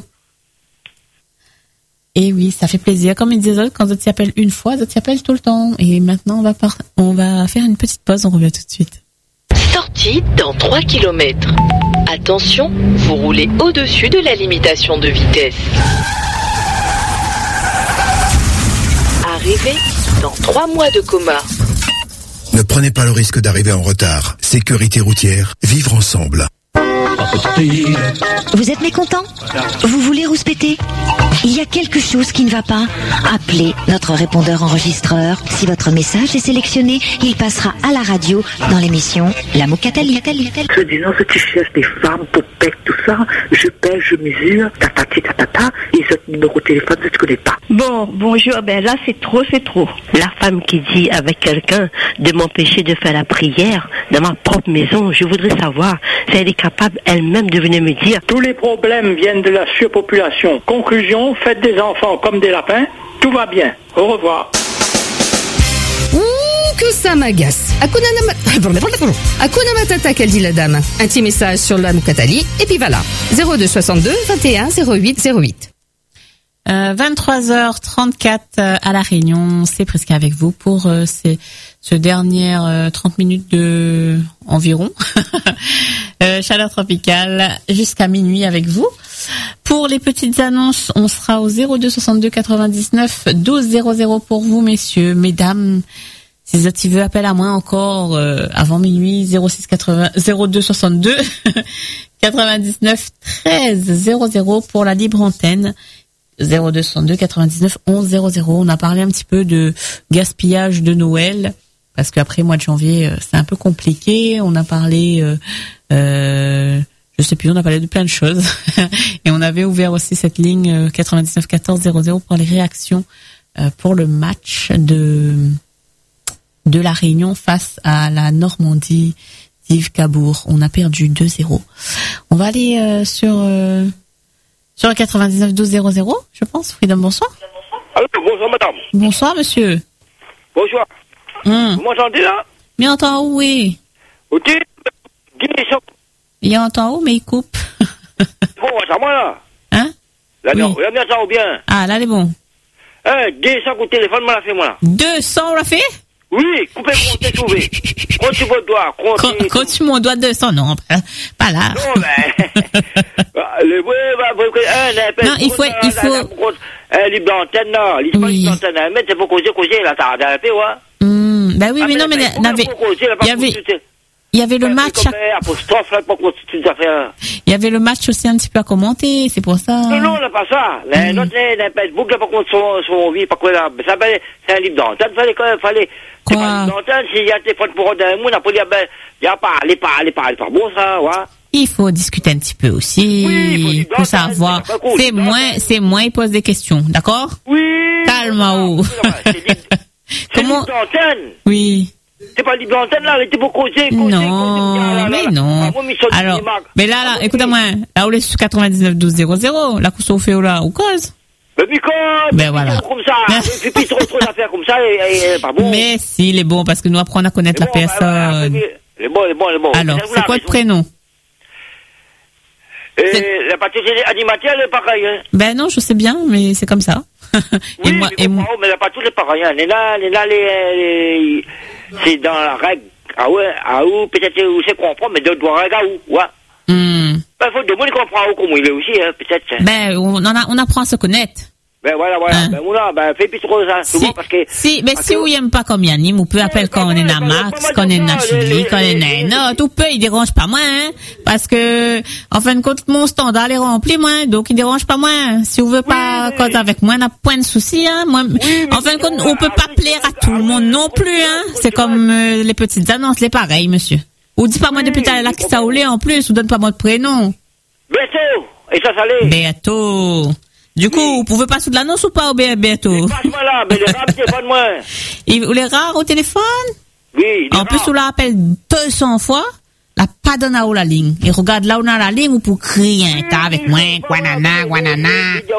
Et oui, ça fait plaisir. Comme ils disaient, quand ils t'appellent une fois, ils t'appellent tout le temps. Et maintenant, on va par... on va faire une petite pause. On revient tout de suite. Sortie dans trois kilomètres. Attention, vous roulez au-dessus de la limitation de vitesse. Arrivée dans trois mois de coma. Ne prenez pas le risque d'arriver en retard. Sécurité routière, vivre ensemble. Vous êtes mécontent? Vous voulez rouspéter? Il y a quelque chose qui ne va pas? Appelez notre répondeur enregistreur. Si votre message est sélectionné, il passera à la radio dans l'émission La Mocatali. Je dis non, si tu cherches des femmes pour pète, tout ça, je pèse, je mesure, tatati, tatata, et ce numéro de téléphone, je ne connais pas. Bon, bonjour, ben là c'est trop, c'est trop. La femme qui dit avec quelqu'un de m'empêcher de faire la prière dans ma propre maison, je voudrais savoir si elle est capable elle-même de venir me dire. Tous les problèmes viennent de la surpopulation. Conclusion, faites des enfants comme des lapins, tout va bien. Au revoir. Ouh, que ça m'agace. Hakuna Nama- Hakuna Matata, qu'elle dit la dame. Un petit message sur la Mukatali, et puis voilà. zéro deux soixante-deux vingt et un zéro huit zéro huit. Euh, vingt-trois heures trente-quatre euh, à La Réunion, c'est presque avec vous pour euh, ces, ce dernier euh, trente minutes de environ. euh, chaleur tropicale jusqu'à minuit avec vous. Pour les petites annonces, on sera au zéro deux soixante-deux quatre-vingt-dix-neuf douze zéro zéro pour vous, messieurs, mesdames. Si vous activez appel à moi encore euh, avant minuit, zéro six quatre-vingts zéro deux soixante-deux quatre-vingt-dix-neuf treize zéro zéro pour la libre antenne. zéro deux soixante-deux quatre-vingt-dix-neuf onze zéro zéro. On a parlé un petit peu de gaspillage de Noël parce qu'après mois de janvier euh, c'est un peu compliqué. On a parlé, euh, euh, je sais plus, on a parlé de plein de choses et on avait ouvert aussi cette ligne euh, quatre-vingt-dix-neuf quatorze zéro zéro pour les réactions euh, pour le match de de la Réunion face à la Normandie d'Yves Cabourg. On a perdu deux zéro. On va aller euh, sur euh, sur le quatre-vingt-dix-neuf douze zéro zéro, je pense. Freedom, bonsoir. Allô, bonsoir madame. Bonsoir monsieur. Bonsoir. Hum. Vous m'entendez là? Mais entend où, oui. Ok. Il entend où, mais il coupe. Bon, c'est moi là. Hein? Là, oui. non, là, bien ça ou bien? Ah, là, il est bon. Hein, deux cents coups de téléphone, moi, l'a fait, moi là. deux cents, on l'a fait? Oui, coupez mon t'es trouvé. Compte sur votre doigt. Compte Compte sur mon doigt deux cents, non, pas, pas là. Non, mais. Le, oui, bah, un, non, il faut, il faut. Un libre d'antenne, là. Il faut libre d'antenne, mais c'est pour causer, causer, là, t'as la paix, ouais. Hum, bah oui, mais non, mais il y avait, il y avait, il y avait le match. Il y avait le match aussi un petit peu à commenter, c'est pour ça. Non, non, on n'a pas ça. Notre, Facebook, là, par contre, son, son vie, par quoi, là, c'est un livre d'antenne, fallait, fallait. Quoi? C'est pas un livre d'antenne, s'il y a des téléphone pour d'un monde, après, il y a, ben, il y a pas, allez pas, allez pas, allez pas, bon, ça, ouais. Il faut discuter un petit peu aussi, oui, pour savoir. C'est moins, c'est moins, il pose des questions, d'accord? Oui. Calme-moi. C'est libre d'antenne. Oui. C'est pas libre d'antenne, là, elle était pour causer, causer, non, mais non. Alors, mais là, là, écoute-moi, là où est sur quatre-vingt-dix-neuf douze zéro zéro, la course au fait là, ou cause? Mais puis quand, ben voilà. Comme ça, et puis trop trop d'affaires comme ça, et, et, pas bon. Mais si, il est bon, parce que nous apprenons à connaître la personne. Il est bon, il est bon, il est bon. Alors, c'est quoi le prénom? Et la pâtisserie animatière, elle est pareille, hein. Ben non, je sais bien, mais c'est comme ça. et oui, moi, et moi. Mais la pâtisserie, elle est pareille, hein. Les là, les là, les, les, c'est dans la règle. Ah ouais, ah où, peut-être, où c'est qu'on comprend, mais d'autres doigts, regarde où, ouais. Hmm. Ben, faut demander qu'on comprend où, comment il est aussi, hein, peut-être. Ben, on en a, on apprend à se connaître. Ben voilà, voilà. Hein? Ben voilà, ben fais plus trop ça. Si, souvent parce que. Si, ben si vous n'aimez pas comme Yannim, vous pouvez appeler quand on est dans Max, quand on est dans Chili, quand on est dans non, tout peut, il dérange pas moins, hein. Parce que, en fin de compte, mon standard est rempli, moi, donc il dérange pas moins. Si vous voulez pas oui, causer avec moi, on n'a point de souci, hein. Moi, oui, en fin de compte, on peut pas plaire à tout le monde non plus, hein. C'est comme euh, les petites annonces, les pareils, monsieur. Ou dis pas moi depuis tout à l'heure qui ça roulait en plus, ou donne pas moi de prénom. Beto! Et ça, ça l'est? Beto! Du coup, oui. Vous pouvez passer de l'annonce ou pas au bientôt? Passe-moi là, mais les rares au téléphone, moi. Et les rares au téléphone? Oui. En plus, on l'appelle deux cents fois, la pas donne à la ligne. Et regarde là, on a la ligne, ou pour crier un tas avec moi, guanana, guanana.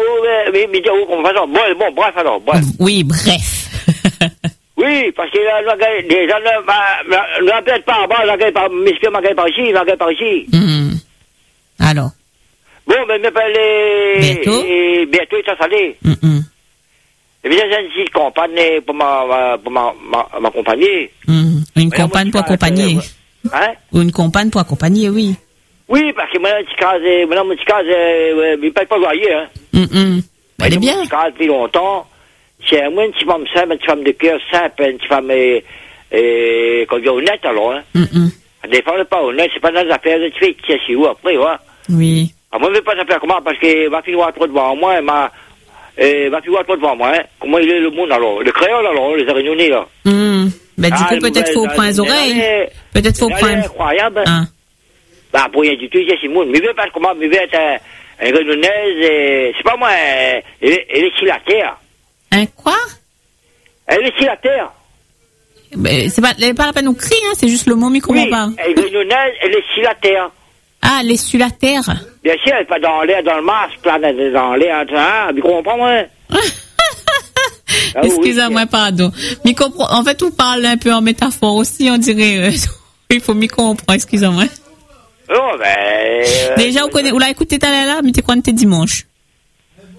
Bon, bon, bref alors, bref. Oui, bref. Oui, parce que là, les gens ne m'appellent pas, bon, je ne pas, monsieur m'a gagné par ici, m'a gagné par ici. Alors? Bon, mais m'appelle bientôt. Et bientôt, il t'a salé. Mm -mm. Et bien, j'ai une petite compagne pour ma, pour ma, ma, ma compagnie. Mm. Une compagne pour accompagner. Hein? Ou une compagne pour accompagner, oui. Oui, parce que maintenant, petit cas, maintenant, mon petit cas, il ne paye pas loyer, hein. Mm -mm. Elle est bien. Mon petit cas, depuis longtemps, c'est moi une petite femme simple, une petite femme de cœur simple, une petite femme, et, qu'on dit honnête, alors, hein. Mm -mm. Des femmes pas honnêtes, c'est pas dans les affaires, tu fais, qui est où après, ouais. Oui. Ah, moi, je ne vais pas s'appeler comment, parce que ma fille voit trop devant moi, et ma, et ma fille voit trop devant moi, hein. Comment il est le monde, alors? Le créole, alors, les réunionnais, là. Hum. Ben, du ah, coup, peut-être faut prendre les oreilles. Peut-être faut prendre. Incroyable. Ah. Bah, pour rien du tout, c'est Simone. Mais je veux pas comment, mais je veux être un, un réunionnaise, et, c'est pas moi, elle, elle est sur la terre. Un quoi? Elle est sur la terre. Ben, c'est pas, elle est pas la peine de nous crier, hein, c'est juste le mot micro, oui, pas. Elle est réunionnaise, elle est sur la terre. Ah, elle est sur la terre. Bien sûr, elle n'est pas dans l'air, dans le masque, là, dans l'air, hein, tu comprends, moi? Ah, excusez-moi, oui, pardon. Mais comprend, en fait, on parle un peu en métaphore aussi, on dirait, euh, il faut m'y comprendre, excusez-moi. Non, ben, euh, déjà, vous connaissez, vous l'avez écouté tout à l'heure, mais t'es quoi, t'es dimanche?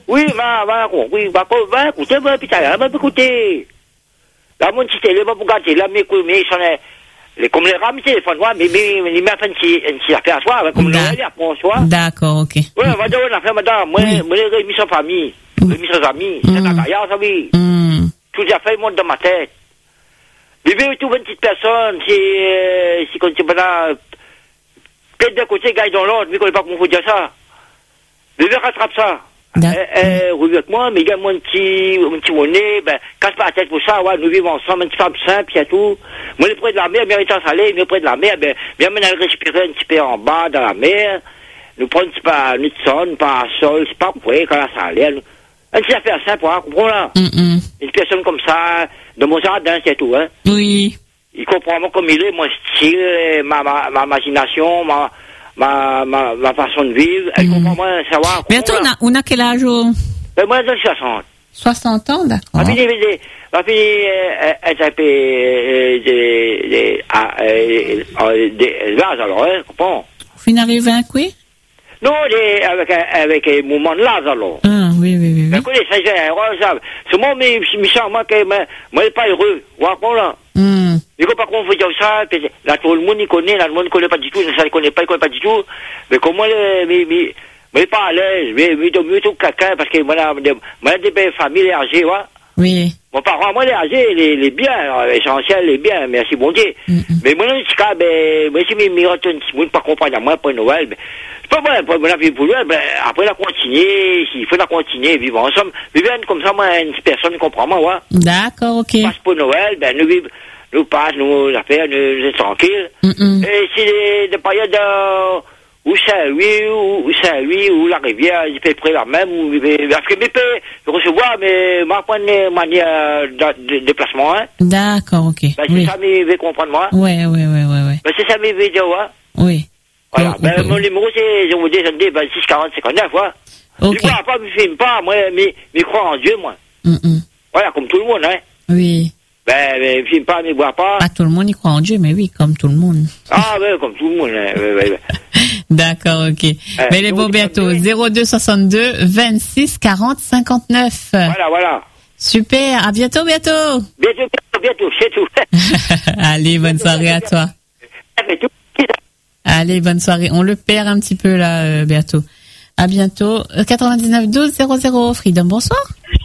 Oui, ma, ma, oui, ma, ma, écoutez, ma, putain, ma, écoutez. La monde, c'était le bon gâté, la, mais, mais, j'en ai, les, comme les rames, téléphone, moi, mais, mais, mais, mais, enfin, si, si, la fait à soi, comme le relais, après, on soit. D'accord, ok. Oui, madame, on a fait, madame, moi, moi, les réunis sans famille, réunis sans amis, c'est la gaillard, ça, oui. Tout à fait, monte dans ma tête. Bébé, tout une petite personne, c'est, euh, c'est quand tu vas là, peut-être d'un côté, gagne dans l'autre, mais qu'on ne pas comment faut dire ça. Bébé rattrape ça. Euh, euh, oui, avec moi, mais il y a mon petit, mon petit monnaie, ben, casse pas la tête pour ça, ouais, nous vivons ensemble, une femme simple, il y a tout. Moi, le près de la mer, bien étant salé, mais près de la mer, ben, bien, maintenant, respirer un petit peu en bas, dans la mer, nous prendre un petit peu, une sonne, pas un sol, c'est pas pour quand la salaire, un petit affaire simple, hein, comprends là? Mm-mm. Une personne comme ça, dans mon jardin, c'est tout, hein. Oui. Il comprend moi comme il est, mon style, ma, ma, ma imagination, ma, ma, ma, ma façon de vivre. Elle mm. comprend moi, savoir. Bientôt, on a, on a quel âge? Oh? Ben, moi, j'ai soixante. soixante ans, d'accord. Ma fille, ma fille, elle s'appelle, des, des, l'âge, alors, hein, comprends? Vous n'arrivez vingt, oui? Non, des, avec, avec un mouvement de l'âge, alors. Ah, oui, oui, oui. Ben, écoutez, ça, j'ai, c'est moi, mais, Michel, moi, que, moi, il n'est pas heureux. Vous comprenez, là? Mm. Il ne faut pas qu'on fasse ça, là, tout le monde, il connaît, là, le monde ne connaît pas du tout, ça ne connaît pas, il ne connaît pas du tout. Mais comment, mais, mais, mais, pas à l'aise, mais, mais, mais, tout quelqu'un, parce que, moi, moi, des familles âgées, ouais. Oui. Mon parent, moi, les âgés, les, les biens, essentiels, les biens, merci, bon Dieu. Mm-hmm. Mais, moi, dans ce cas, ben, moi, si mes miroirs, ne pas comprendre à moi, pour Noël, ben, c'est pas bon, pour la vie pour Noël, ben, après, la continuer, il faut la continuer, vivre ensemble. Vivre comme ça, moi, une personne comprend, moi, ouais. D'accord, ok. Passe pour Noël, ben, nous vivons, nous passe, nous affaires, nous, nous tranquilles. Mm-mm. Et si des, des périodes euh, où Saint-Louis, où Saint-Louis, où la rivière, il fait près la même, où, parce que mes peut recevoir, mais ma manière de déplacement, hein. D'accord, ok. Ben, c'est oui. ça, mais veut comprendre moi. Ouais, ouais, ouais, ouais, ouais. Ben, c'est ça, mais veut dire, ouais. Oui. Voilà. Oh, ben, okay. mon numéro, c'est, je vous dis, vingt-six quarante cinquante-neuf, ouais. Ok. Je ne pas, je ne filme pas, moi, mais, mais crois en Dieu, moi. Mm-mm. Voilà, comme tout le monde, hein. Oui. Ben, ben, filme pas, mais bois pas. Pas tout le monde y croit en Dieu, mais oui, comme tout le monde. Ah, ben, comme tout le monde, hein. Ouais, ouais, ouais. D'accord, ok. Euh, mais les beaux bientôt. zéro deux soixante-deux vingt-six quarante cinquante-neuf. Voilà, voilà. Super. À bientôt, bientôt. Bientôt, bientôt, bientôt, c'est tout. Allez, bonne soirée à toi. Allez, bonne soirée. On le perd un petit peu, là, euh, bientôt. À bientôt. quatre-vingt-dix-neuf douze zéro zéro. Freedom, bonsoir.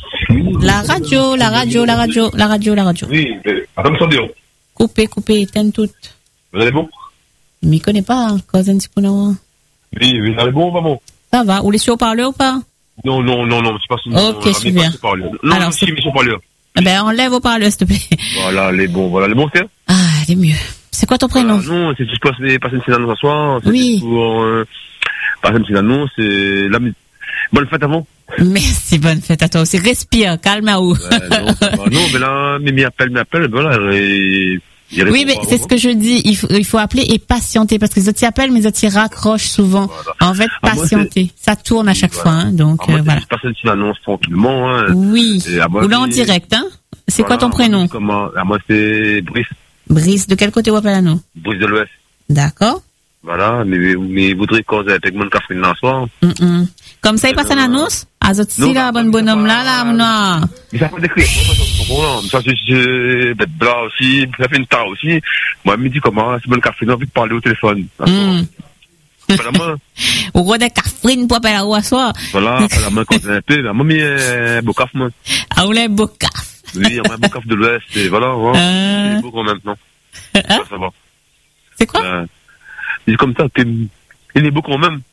La radio, la radio, la radio, la radio, la radio. Oui, attends, ça dit. Coupez, coupez, éteigne toutes. Vous allez bon? Je m'y connais pas, hein, cousin Sipounawa. Oui, vous allez bon, maman? Ça va. Ou les sur parleur ou pas? Non, non, non, non, c'est pas ça. Ok, super. Non, alors, si, mais sur parleur. Ben, enlève au parleur, s'il te plaît. Voilà, les bons, voilà, les bons, c'est? Ah, les mieux. C'est quoi ton prénom? Voilà, non, c'est juste passer, passer une petite annonce à soi. Oui. Pour, euh, passer une petite annonce, c'est la, bonne fête avant. Merci, bonne fête à toi aussi. Respire, calme-vous. Ouais, non, bah, non, mais là, mais m'appelle, m'appelle, voilà, et, oui, mais c'est ce que je dis. Il faut, il faut appeler et patienter parce que les autres appellent, mais les autres raccrochent souvent. Voilà. En fait, patienter. Ah, ça tourne à chaque voilà. fois, hein, donc ah, moi, euh, voilà. Je passe une petite annonce tranquillement. Hein, oui. Et, moi, ou là en direct, hein. C'est voilà, quoi ton prénom? Comment? À moi, c'est Brice. Brice, de quel côté vous appelez à nous? Brice de l'Ouest. D'accord. Voilà, mais, mais voudrais causer avec mon café dans le soir. Mm -mm. Comme ça, il passe à l'annonce? Ah, zot si là, bon bonhomme là, là, non. Mais ça peut décrire. Ça, c'est, là aussi, ça fait une tare aussi. Moi, il me dit comment, c'est bon café, j'ai envie de parler au téléphone. Pas la main. Au gros des cafrines pour appeler à la soir. Voilà, pas la main quand un peu. Moi, mais, beau caf, moi. Ah, ou les beau caf. Oui, on a un beau caf de l'Ouest, et voilà, voilà. Il est beau quand maintenant. Ça va. C'est quoi? C'est comme ça, il est beau quand même.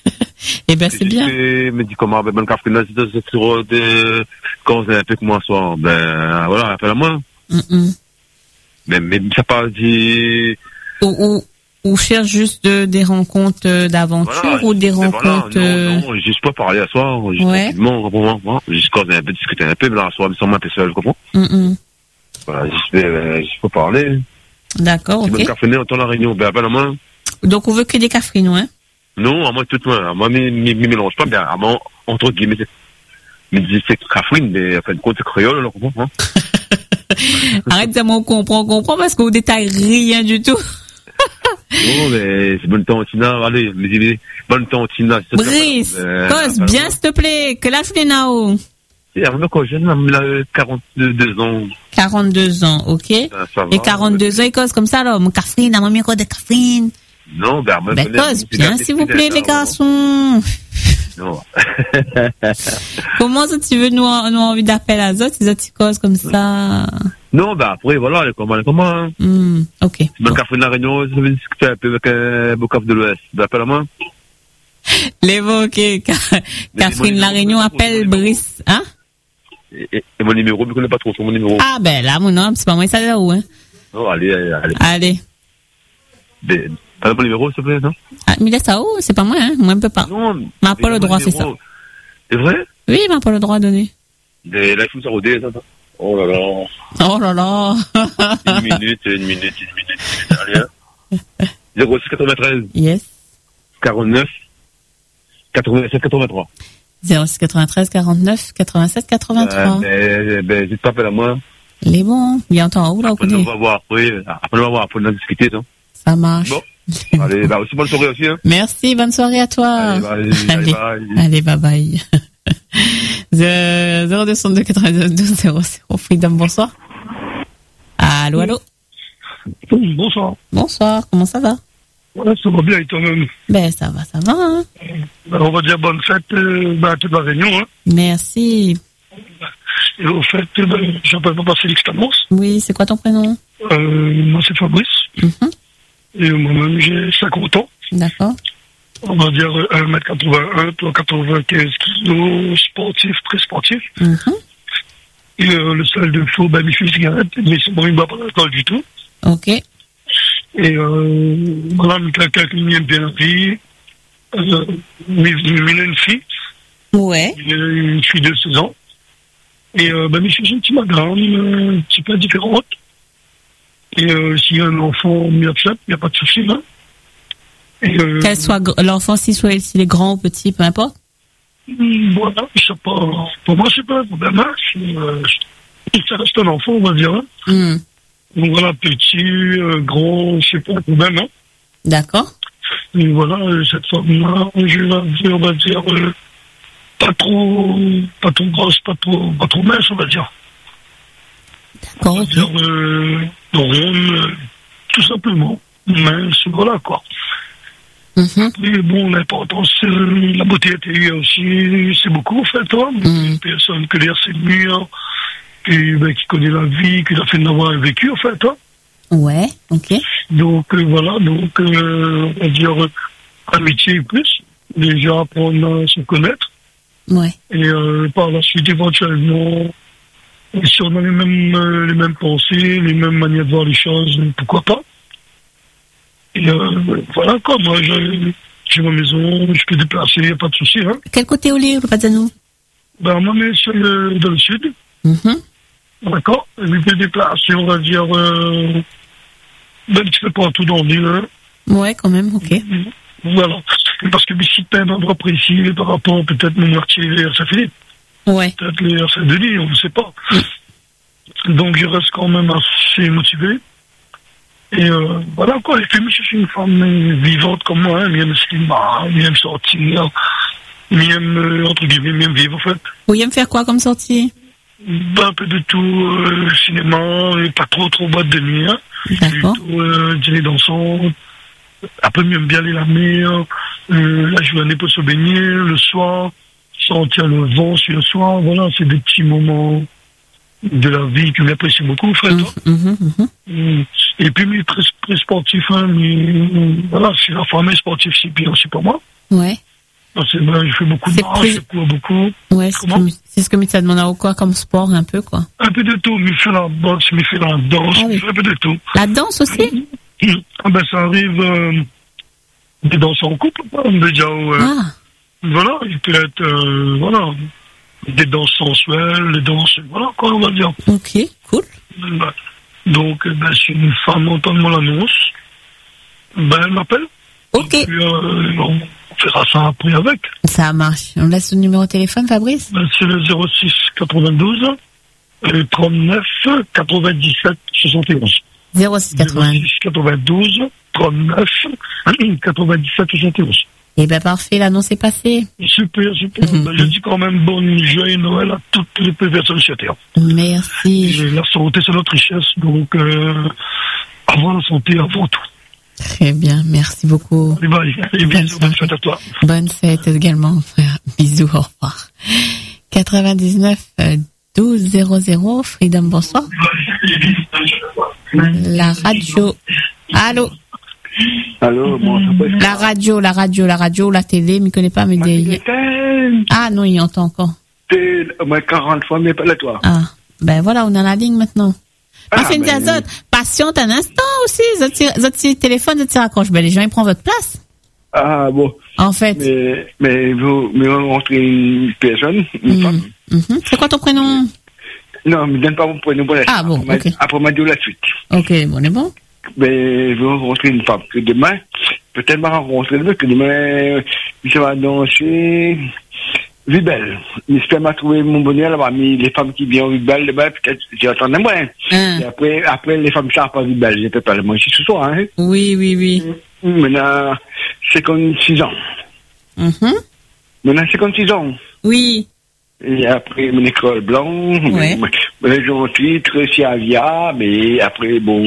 Eh ben, c'est bien. Il me dit comment, ben, le café, c'est sur des, quand c'est un peu comme moi, soir, ben, voilà, appelle à moi. Mm -mm. Mais, mais, ça pas dit. Ou, ou, ou cherche juste de, des rencontres d'aventure voilà, ou des rencontres. Voilà, non, non, juste pas parler à soi, juste ouais. tranquillement, comprends, juste quand on a un peu discuter un peu, mais là, à soi, sans moi, t'es seul, comprends? Mm -mm. Voilà, juste, euh, juste pas parler. D'accord, ok. Si bon café, on entend la réunion, ben, appelle à moi. Donc, on veut que des cafrines, ouais? Non, à moi, tout loin. À moi, mais, mais, mais mélange pas, bien, à moi, entre guillemets, mais c'est cafrine, mais, enfin, compte, c'est créole, alors, comprends, hein? Arrête de m'en comprendre, comprends, parce qu'au détail, rien du tout. Non, mais c'est bonne temps, Tina. Allez, les idées. Bonne temps, Tina. Brice, euh, cause bien, s'il te plaît. Que l'âge tu es now? C'est un quand jeune, il a quarante-deux ans. quarante-deux ans, ok. Ça, ça va, et quarante-deux ans, il cause comme ça, là. Mon Catherine, à mon micro de Catherine. Non, ben, moi, Ben, cause bien, s'il vous plaît, les garçons. Non. Comment ça, tu veux nous, nous envie d'appel à autres, ces autres causes comme ça? Non, ben, après, voilà, les commandes, les commandes. Hmm, ok. C'est mon Catherine La Réunion, je vais discuter un peu avec un Bocaf de l'Ouest. Ben, appelle à moi. Les mots, ok. Catherine La Réunion appelle Brice, hein? Et, et mon numéro, je ne connais pas trop sur mon numéro. Ah, ben, là, mon nom, c'est pas moi, ça là où, hein? Non, allez, allez, allez. Allez. Ben, t'as mon numéro, s'il te plaît, non? Ah, mais là, ça où? C'est pas moi, hein? Moi, je peux pas. Non. M'a pas le droit, c'est ça. C'est vrai? Oui, m'a pas le droit à donner. Des live ça rodé, ça, ça. Oh là là. Oh là là. Une minute, une minute, une minute, une minute. Allez, hein. zéro six quatre-vingt-treize. Yes. quarante-neuf. quatre-vingt-sept quatre-vingt-trois. zéro six quatre-vingt-treize quarante-neuf quatre-vingt-sept quatre-vingt-trois. Euh, ben, ben, tu t'appelles à moi. Les bons. Bientôt, où là, Après, on va voir, oui. Après, on va voir, après, on va discuter, ça. Ça marche. Bon. Allez, bah, aussi, bonne soirée aussi, hein. Merci, bonne soirée à toi. Allez, bye, allez, bye. Allez, bye bye. zéro deux deux quatre-vingt-douze zéro zéro Freedom, bonsoir. Allô, allô. Bonsoir. Bonsoir, comment ça va? Ouais, ça va bien et toi-même? Ben, ça va, ça va, hein. Ben, on va dire bonne fête euh, ben, à toute la Réunion, hein. Merci. Et au fait, ben, j'appelle pas Félix Tamos. Oui, c'est quoi ton prénom? Euh, moi, c'est Fabrice. Mm-hmm. Et moi-même, j'ai cinquante ans. D'accord. On va dire un mètre quatre-vingt-un, poids quatre-vingt-quinze kilos, sportif, très sportif. Mm-hmm. Et euh, le seul de faux, ben, il fait cigarette, mais c'est bon, il ne boit pas d'alcool du tout. Ok. Et euh, voilà, quelqu'un qui aime bien la vie. Euh, mais il a une fille. Ouais. Il a une fille de seize ans. Et euh, ben, mais c'est une petite madame, euh, un petit peu différente. Et euh, s'il y a un enfant, il accepte, il n'y a pas de souci, là. Et, euh, Qu'elle soit gr- l'enfant, s'il soit, s'il est grand ou petit, peu importe. Voilà, je sais pas. Pour moi, c'est pas un problème. Hein. Euh, ça reste un enfant, on va dire. Hein. Mm. Donc voilà, petit, euh, grand, c'est pas un problème. Hein. D'accord. Et voilà, euh, cette femme-là, je vais dire, on va dire, euh, pas trop, pas trop grosse, pas trop, pas trop mince, on va dire. D'accord. On va dire, euh, ronde, euh, tout simplement. Mince, voilà, quoi. Mm-hmm. Mais bon, l'importance, euh, la beauté intérieure aussi, c'est beaucoup, en fait. Hein. Mm. Une personne que l'air c'est mûr, qui, ben, qui connaît la vie, qui a fait de l'avoir vécu, en fait. Hein. Ouais, ok. Donc, euh, voilà, donc, euh, on va dire, euh, amitié plus. Déjà, apprendre à se connaître. Ouais. Et euh, par la suite, éventuellement, si on a les mêmes, euh, les mêmes pensées, les mêmes manières de voir les choses, pourquoi pas. Et euh, voilà quoi, moi j'ai, j'ai ma maison, je peux déplacer, il n'y a pas de souci. Hein. Quel côté au lit, pas de nous? Ben, moi, mais c'est le, dans le sud. Mm-hmm. D'accord. Et je peux déplacer, on va dire, euh, ben, un petit peu partout dans l'île. Hein. Ouais, quand même, ok. Voilà. Parce que si tu as un endroit précis par rapport peut-être mon quartier vers Saint-Philippe. Ouais. Peut-être les R C Denis, on ne sait pas. Mm. Donc je reste quand même assez motivé. Et euh, voilà quoi, et puis je suis une femme vivante comme moi, hein, aime le cinéma, aime sortir, aime, euh, entre guillemets, aime vivre en fait. Vous aimez faire quoi comme sortie? Ben, un peu de tout, euh, cinéma, et pas trop trop boîte de nuit, hein. D'accord. Plutôt euh, dîner dansant, après mieux bien aller la mer, euh, la journée pour se baigner, le soir, sentir le vent sur le soir, voilà, c'est des petits moments de la vie que j'apprécie beaucoup, frère. Mmh, mmh, mmh. Et puis, mais très, très sportif, hein, mais voilà, si la femme est sportive, c'est bien aussi pour moi. Ouais. Parce que ben, je fais beaucoup de marche, plus... je cours beaucoup. Ouais, c'est, que, c'est ce que tu as demandé à quoi comme sport, un peu, quoi. Un peu de tout, mais je fais la boxe, mais je fais la danse, ah, oui. Je fais un peu de tout. La danse aussi? Ah ben, ça arrive, euh, des danses en couple, quoi, déjà, euh, ah. Voilà, il peut être, euh, voilà, des danses sensuelles, des danses, voilà, quoi, on va dire. Ok, cool. Ben, donc, ben, si une femme entend mon annonce, ben, elle m'appelle. Ok. Et puis, euh, on fera ça après avec. Ça marche. On laisse le numéro de téléphone, Fabrice? Ben, c'est le zéro six quatre-vingt-douze trente-neuf quatre-vingt-dix-sept soixante et onze. zéro six quatre-vingt-douze quatre-vingt-douze trente-neuf, quatre-vingt-dix-sept, soixante et onze. Eh ben parfait, l'annonce est passée. Super, super. Ben, je dis quand même bonne joyeux Noël à toutes les personnes sur Terre. Merci. Et la santé, c'est notre richesse. Donc, euh, avoir la santé avant tout. Très bien, merci beaucoup. Et bye. Et bisous, bonne fête à toi. Bonne fête également, frère. Bisous, au revoir. quatre-vingt-dix-neuf douze zéro zéro, Freedom, bonsoir. La radio. Allô? Allô, bon, La radio, la radio, la radio, la télé, ne connaît pas, mais des... Ah non, il entend encore. T'es au moins quarante fois, mais pas là, toi. Ah, ben voilà, on a la ligne maintenant. Ah, Enfin, ben... des autres, patiente un instant aussi, votre téléphone, votre raccroche. Ben les gens, ils prennent votre place. Ah, bon. En fait. Mais, mais vous, mais vous rencontrez une personne, une mmh. femme. Mmh. C'est quoi ton prénom? Non, mais donne pas mon prénom pour la suite. Ah bon, après, ok. Après, m'a dit la suite. Ok, bon, on est bon. Mais vous rencontrez une femme que demain, peut-être m'a rencontré le que demain, je vais danser Vibel. J'espère m'a trouvé mon bonheur là-bas, mais les femmes qui viennent au Vibel, demain, peut-être, j'attends de moi. Hein. Et après, après, les femmes savent pas Vibel, je peux pas le moi ici ce soir, hein. Oui, oui, oui. Maintenant, cinquante-six ans. Mm-hmm. Maintenant, cinquante-six ans. Oui. Et après, mon école blanc, ouais. mais gentil, très serviable, mais après, bon,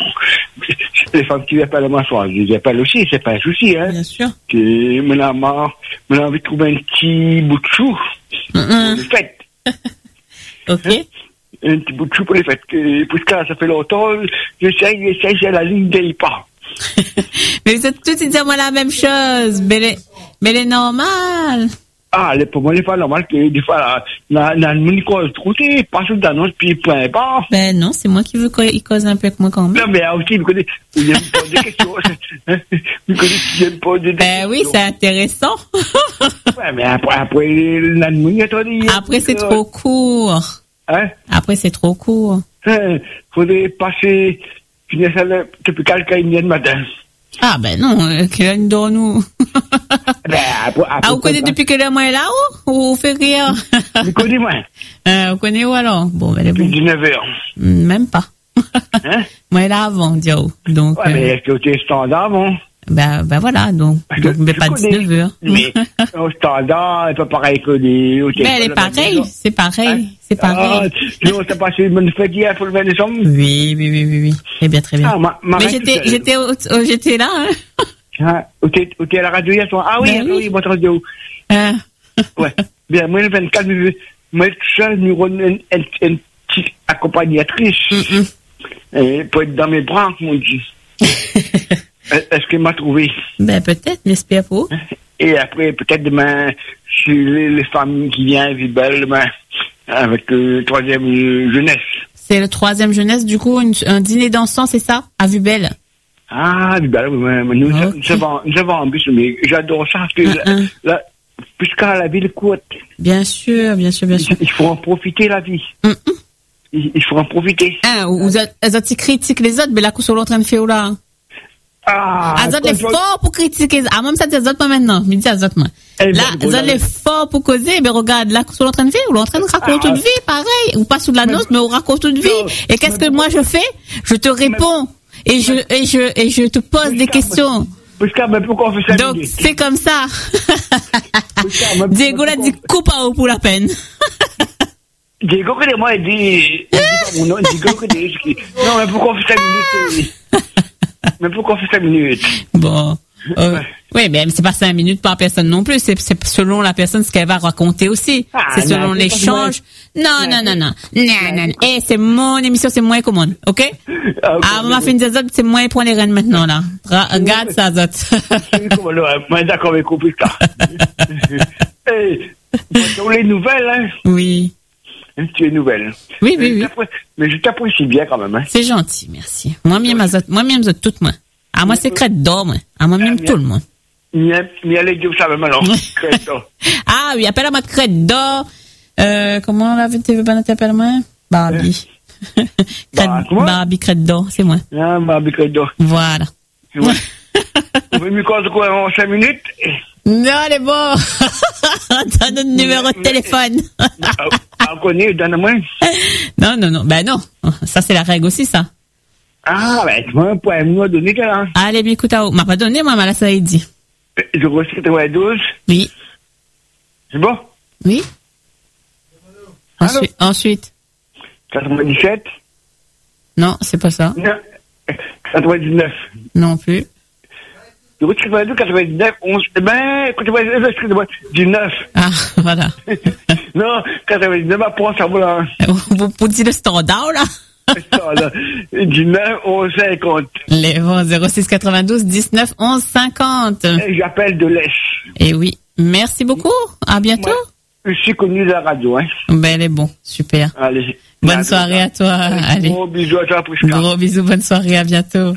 les femmes qui appellent à moi soir, je les appelle aussi, c'est pas un souci, hein. Bien sûr. Et maintenant, j'ai envie de trouver un petit bout de chou mm-hmm. pour les fêtes. Ok. Hein? Un petit bout de chou pour les fêtes. Et puisque ça fait longtemps, j'essaye, j'essaye, j'ai la ligne des pas. Mais vous êtes tous disant moi la même chose, mais les, mais les normales. Ah, les, pour moi, il n'est pas normal que des fois, la, la, la mini-cause de côté, passe d'annonce, puis point pas. Ben non, c'est moi qui veux qu'il cause un peu avec moi quand même. Non, mais aussi, vous connaissez, vous n'aimez pas des questions. Vous connaissez, vous n'aimez pas des questions. Ben oui, c'est intéressant. Ouais, mais après, après, la mini, attendez. Après, c'est trop court. Hein? Après, c'est trop court. Hein? Faudrait passer, finir ça depuis quelqu'un vient le matin. Ah ben non, euh, quelle heure nous ben, après, après, ah, vous connaissez depuis quelle heure moi est là ou ou vous faites rire? Vous connaissez moi? Euh, vous connaissez où alors? Bon, ben, depuis bon. dix-neuf heures. Même pas. Hein? Moi est là avant, Dio. Donc. Ouais, euh... mais est-ce que tu es standard avant? Ben, ben voilà, donc, donc mais pas dix-neuf heures. Mais au standard, c'est pas pareil que les... Mais elle est pareille, c'est pareil, hein? C'est pareil. Ah, sinon, t'as passé une bonne fête hier pour le vingt décembre? Oui, oui, oui, oui, oui. Eh bien, très bien. Ah, ma, ma mais j'étais, j'étais, au, au, j'étais là, hein. Ah, où t'es, où t'es à la radio hier soir? Ah oui, ben, oui, oui, votre radio. Ah. Ouais. Bien, moi, le vingt-quatre, moi, tout seul, nous avons une, une, une petite accompagnatrice. Mm-mm. Et pour être dans mes bras, comme on dit. Est-ce qu'elle m'a trouvé? Ben, peut-être, j'espère pas. Et après, peut-être demain, sur les, les familles qui viennent, Vibel, demain, avec le troisième euh, jeunesse. C'est le troisième jeunesse, du coup, une, un dîner dansant, c'est ça? À Vibel? Ah, Vibel, oui, nous, okay. nous, avons, nous avons un bus, mais j'adore ça, parce que uh-uh. la, la, puisqu'à la ville courte. Bien sûr, bien sûr, bien sûr. Il, il faut en profiter, la vie. Mm-mm. Il, il faut en profiter. Ah, vous autres critiquent les autres, mais là, qu'est-ce qu'on est en train de faire là? Ah, ah, vous êtes fort pour critiquer. Ah, même ça, c'est les autres, pas maintenant. Mais dis à les autres, moi. Là, vous êtes fort pour causer, mais regarde, là, qu'est-ce qu'on est en train de faire? On est en train de raconter ah, une vie, pareil. Ou pas sous la noce, mais on raconte une vie. Non, et qu'est-ce que moi je fais? Je te réponds. Et je, et je, et je te pose des questions. Mais pourquoi on fait ça? Donc, c'est comme ça. Diego l'a dit coupe à eau pour la peine. Diego, moi, il dit, il dit pas mon nom, Diego, il dit, non, mais pourquoi on fait cinq minutes? Mais pourquoi on fait cinq minutes? Bon. Euh, oui, mais c'est pas cinq minutes par personne non plus. C'est, c'est selon la personne ce qu'elle va raconter aussi. Ah, c'est selon non, l'échange. Non, non, non, non. Non, non, non. Eh, c'est mon émission, c'est moins commune. OK? Ah, okay, ah maman fait une des autres, c'est moins pour les reines maintenant, là. Regarde ça, Zot. Moi, d'accord, mais compris ça. Eh, pour les nouvelles, hein? Oui. Tu es nouvelle. Oui, oui, oui. Mais je t'apprécie bien quand même, hein. C'est gentil, merci. Moi, même, moi, même, tout, moi. Ah, moi, c'est crête d'or, moi. Ah, moi, même, tout le monde. Mais allez, dire ça, même alors. Crête d'or. Ah, oui, appelle à ma crête d'or. Euh, comment on l'avait, tu veux pas t'appeler, moi? Barbie. Crête, Barbie, crête d'or, c'est moi. Ah, Barbie, crête d'or. Voilà. Ouais. On veut mieux cause quoi en cinq minutes? Non, elle est bon. Donne notre numéro de téléphone. On connaît, donne-moi. Non, non, non. Ben non. Ça, c'est la règle aussi, ça. Ah, ben, tu vois, pour me donner là. Allez, bien, écoute, m'a pas donné, moi, là, ça a dit. zéro six quatre-vingt-douze. Oui. C'est bon? Oui. Ensuite, ensuite. quatre-vingt-dix-sept. Non, c'est pas ça. Non. quatre-vingt-dix-neuf. Non plus. zéro six quatre-vingt-douze, quatre-vingt-dix-neuf, onze. Eh ben, quatre-vingt-dix-neuf, excusez-moi, dix-neuf. Ah, voilà. Non, quatre-vingt-dix-neuf, ma pour ça, voilà. Vous pouvez dire le standard, là? dix-neuf, onze, cinquante. Les bon, zéro six quatre-vingt-douze, dix-neuf, onze, cinquante. Et j'appelle de l'Est. Eh oui. Merci beaucoup. À bientôt. Ouais, je suis connu de la radio, hein. Ben, elle est bon. Super. Allez. Bonne soirée à toi. Allez. Gros bisous à toi, Prisca. Gros bisous, bonne soirée, à bientôt.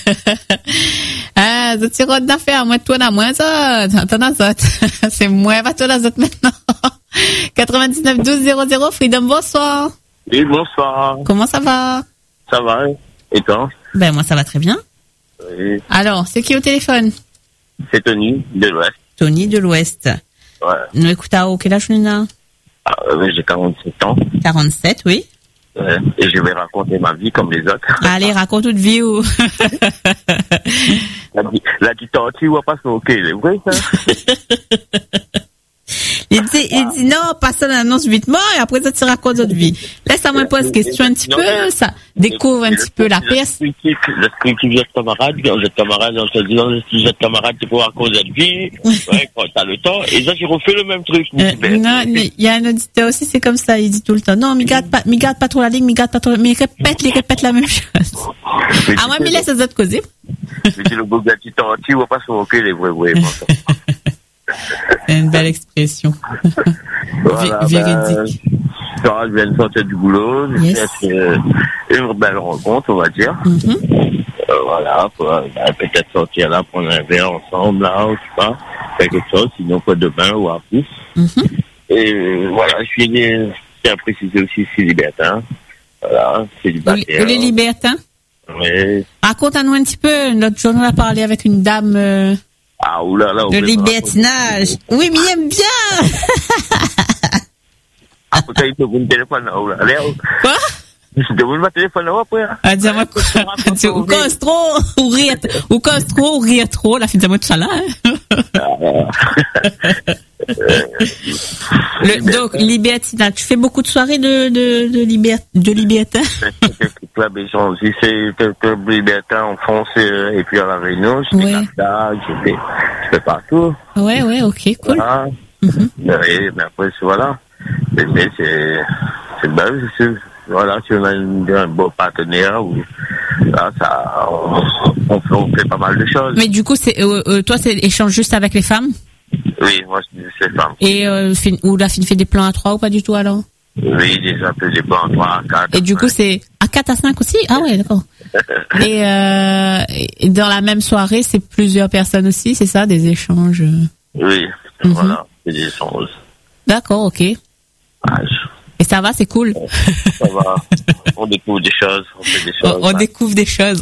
Ah, je tire d'affaires, moi, toi, là, moi, ça, t'en as ça. C'est moi, va toi, là, ça, maintenant. quatre-vingt-dix-neuf, douze, zéro, zéro, Freedom, bonsoir. Oui, bonsoir. Comment ça va? Ça va, et toi? Ben, moi, ça va très bien. Oui. Alors, c'est qui au téléphone? C'est Tony, de l'Ouest. Tony, de l'Ouest. Ouais. Nous écoutons, quel âge on a? Ah, euh, j'ai quarante-sept ans. quarante-sept, oui. Ouais. Et je vais raconter ma vie comme les autres. Allez, raconte toute vie ou... La petite tortue, on va pas se moquer, c'est vrai, ça? Il dit, il dit non, pas ça l'annonce vite mort et après ça tu racontes votre vie. Laisse-moi poser question un petit peu, ça découvre un petit peu la pièce. Lorsque tu jettes camarade, quand jette camarade, on te dit non, si tu jettes camarade, tu peux raconter votre vie, ouais, quand t'as le temps, et ça, j'ai refait le même truc. Euh, non, il y a un auditeur aussi, c'est comme ça, il dit tout le temps, non, mais garde pas, mais garde pas trop la ligne, mais garde pas trop, mais répète, les répète la même chose. Ah, moi, mais laisse les autres causer. C'est le beau gâti tortue, on va pas se moquer, les vrais, vrais, c'est une belle expression. Voilà, véridique. Ben, je viens de sortir du boulot, j'ai yes. fait euh, une belle rencontre, on va dire. Mm-hmm. Euh, voilà, faut, euh, peut-être sortir là, prendre un verre ensemble, là, ou je sais pas, faire quelque chose, sinon pas demain ou à plus. Mm-hmm. Et euh, voilà, je suis je tiens à préciser aussi, c'est libertin. Voilà, c'est du bâtiment. Les libertins? Oui. Raconte-nous un petit peu, l'autre jour, on a parlé avec une dame... Euh... Ah, oulala, le libertinage. Oui, mais il aime bien. Ah, peut-être il te donne le téléphone là. Quoi? Il te donne le téléphone là après. Ah, dis-moi quoi? Ou quand c'est trop, ou rire, ou quand c'est trop, ou rire trop, la fin de tout ça là. Le, donc, libertinage. Tu fais beaucoup de soirées de, de, de, liber, de libertin? Club échange aussi, c'est club libertin en France et puis à la Réunion, je fais Canada, je fais, je fais partout. Ouais, ouais, ok, cool. Voilà. Mm-hmm. Et, mais après, voilà. Mais, mais c'est, c'est ben, c'est, voilà, si on a une, un beau partenaire, ou, là, ça, on, on, fait, on fait pas mal de choses. Mais du coup, c'est, euh, euh, toi, c'est échange juste avec les femmes? Oui, moi, c'est les femmes. Et, euh, ou la fille fait des plans à trois ou pas du tout alors? Oui, déjà, peu des plans à trois, à quatre. Et du coup, c'est à quatre à cinq aussi? Ah ouais, d'accord. et, euh, et dans la même soirée, c'est plusieurs personnes aussi, c'est ça, des échanges? Oui, mm-hmm. Voilà, c'est des échanges. D'accord, ok. Ah, je... Et ça va, c'est cool. Ça va. On découvre des choses, on fait des choses. On, on découvre des choses.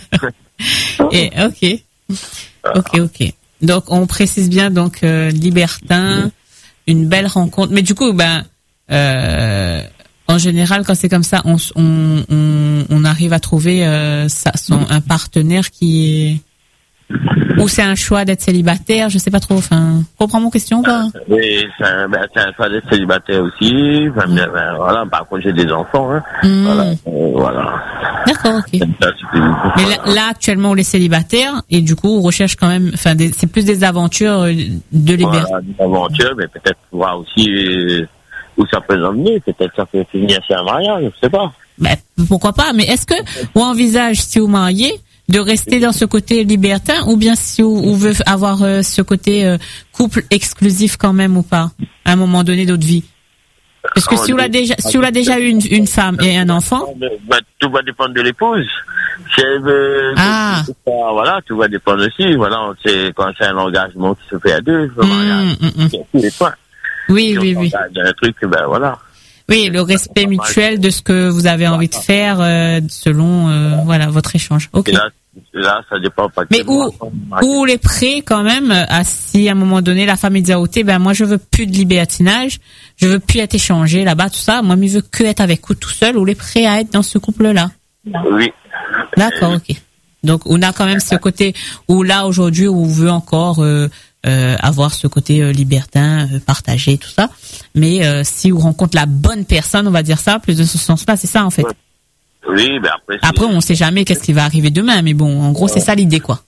Et, ok. Ok, ok. Donc, on précise bien, donc, euh, libertin, une belle rencontre. Mais du coup, ben, euh, en général, quand c'est comme ça, on, on, on, on arrive à trouver euh, ça, son, un partenaire qui est... Ou c'est un choix d'être célibataire, je sais pas trop. Enfin, comprends mon question ou pas? Oui, c'est un, ben, c'est un choix d'être célibataire aussi. Enfin, mm. ben, voilà, par contre j'ai des enfants. Hein. Mm. Voilà, euh, voilà. D'accord, ok. Mais là, là, actuellement, on est célibataire et du coup, on recherche quand même. Enfin, des, c'est plus des aventures de liberté. Voilà, des aventures, mais peut-être voir aussi euh, où ça peut nous emmener. Peut-être ça peut finir sur un mariage, je sais pas. Ben, pourquoi pas? Mais est-ce que on envisage, si vous mariez, de rester dans ce côté libertin ou bien si on veut avoir euh, ce côté euh, couple exclusif quand même ou pas à un moment donné de notre vie? Parce que si on a déjà si on a déjà eu une, une femme et un enfant, bah, tout va dépendre de l'épouse. Si elle veut, ah. voilà, tout va dépendre aussi. Voilà, c'est quand c'est un engagement qui se fait à deux, le mariage, mmh, mmh. tous les points. Oui, si oui, oui. Un truc, ben voilà. Oui, le respect mutuel de ce que vous avez envie de faire euh, selon euh, voilà votre échange. Ok. Et là, là, ça dépend pas. Mais où, où les prêts quand même, à si à un moment donné la femme dit ok, ben moi je veux plus de libertinage, je veux plus être échangé là-bas, tout ça. Moi, je veux que être avec vous tout seul. Ou les prêts à être dans ce couple-là. Oui. D'accord, ok. Donc on a quand même ce côté où là aujourd'hui on veut encore euh, euh, avoir ce côté euh, libertin, euh, partagé, tout ça. Mais euh, si on rencontre la bonne personne, on va dire ça, plus de ce sens-là, c'est ça en fait. Oui, mais après. c'est- Après on sait jamais qu'est-ce qui va arriver demain, mais bon, en gros c'est ça l'idée quoi.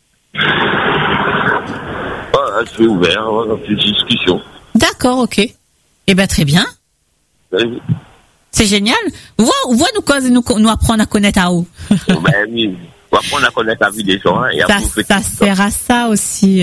Voilà, je suis ouvert, voilà, c'est une discussion. D'accord, ok. Eh ben très bien. Oui. C'est génial. Vois, vois nous causer, nous, nous apprendre à connaître à haut. Ben oui, on va apprendre à connaître la vie des gens. Hein, et à Ça, profiter. ça sert à ça aussi.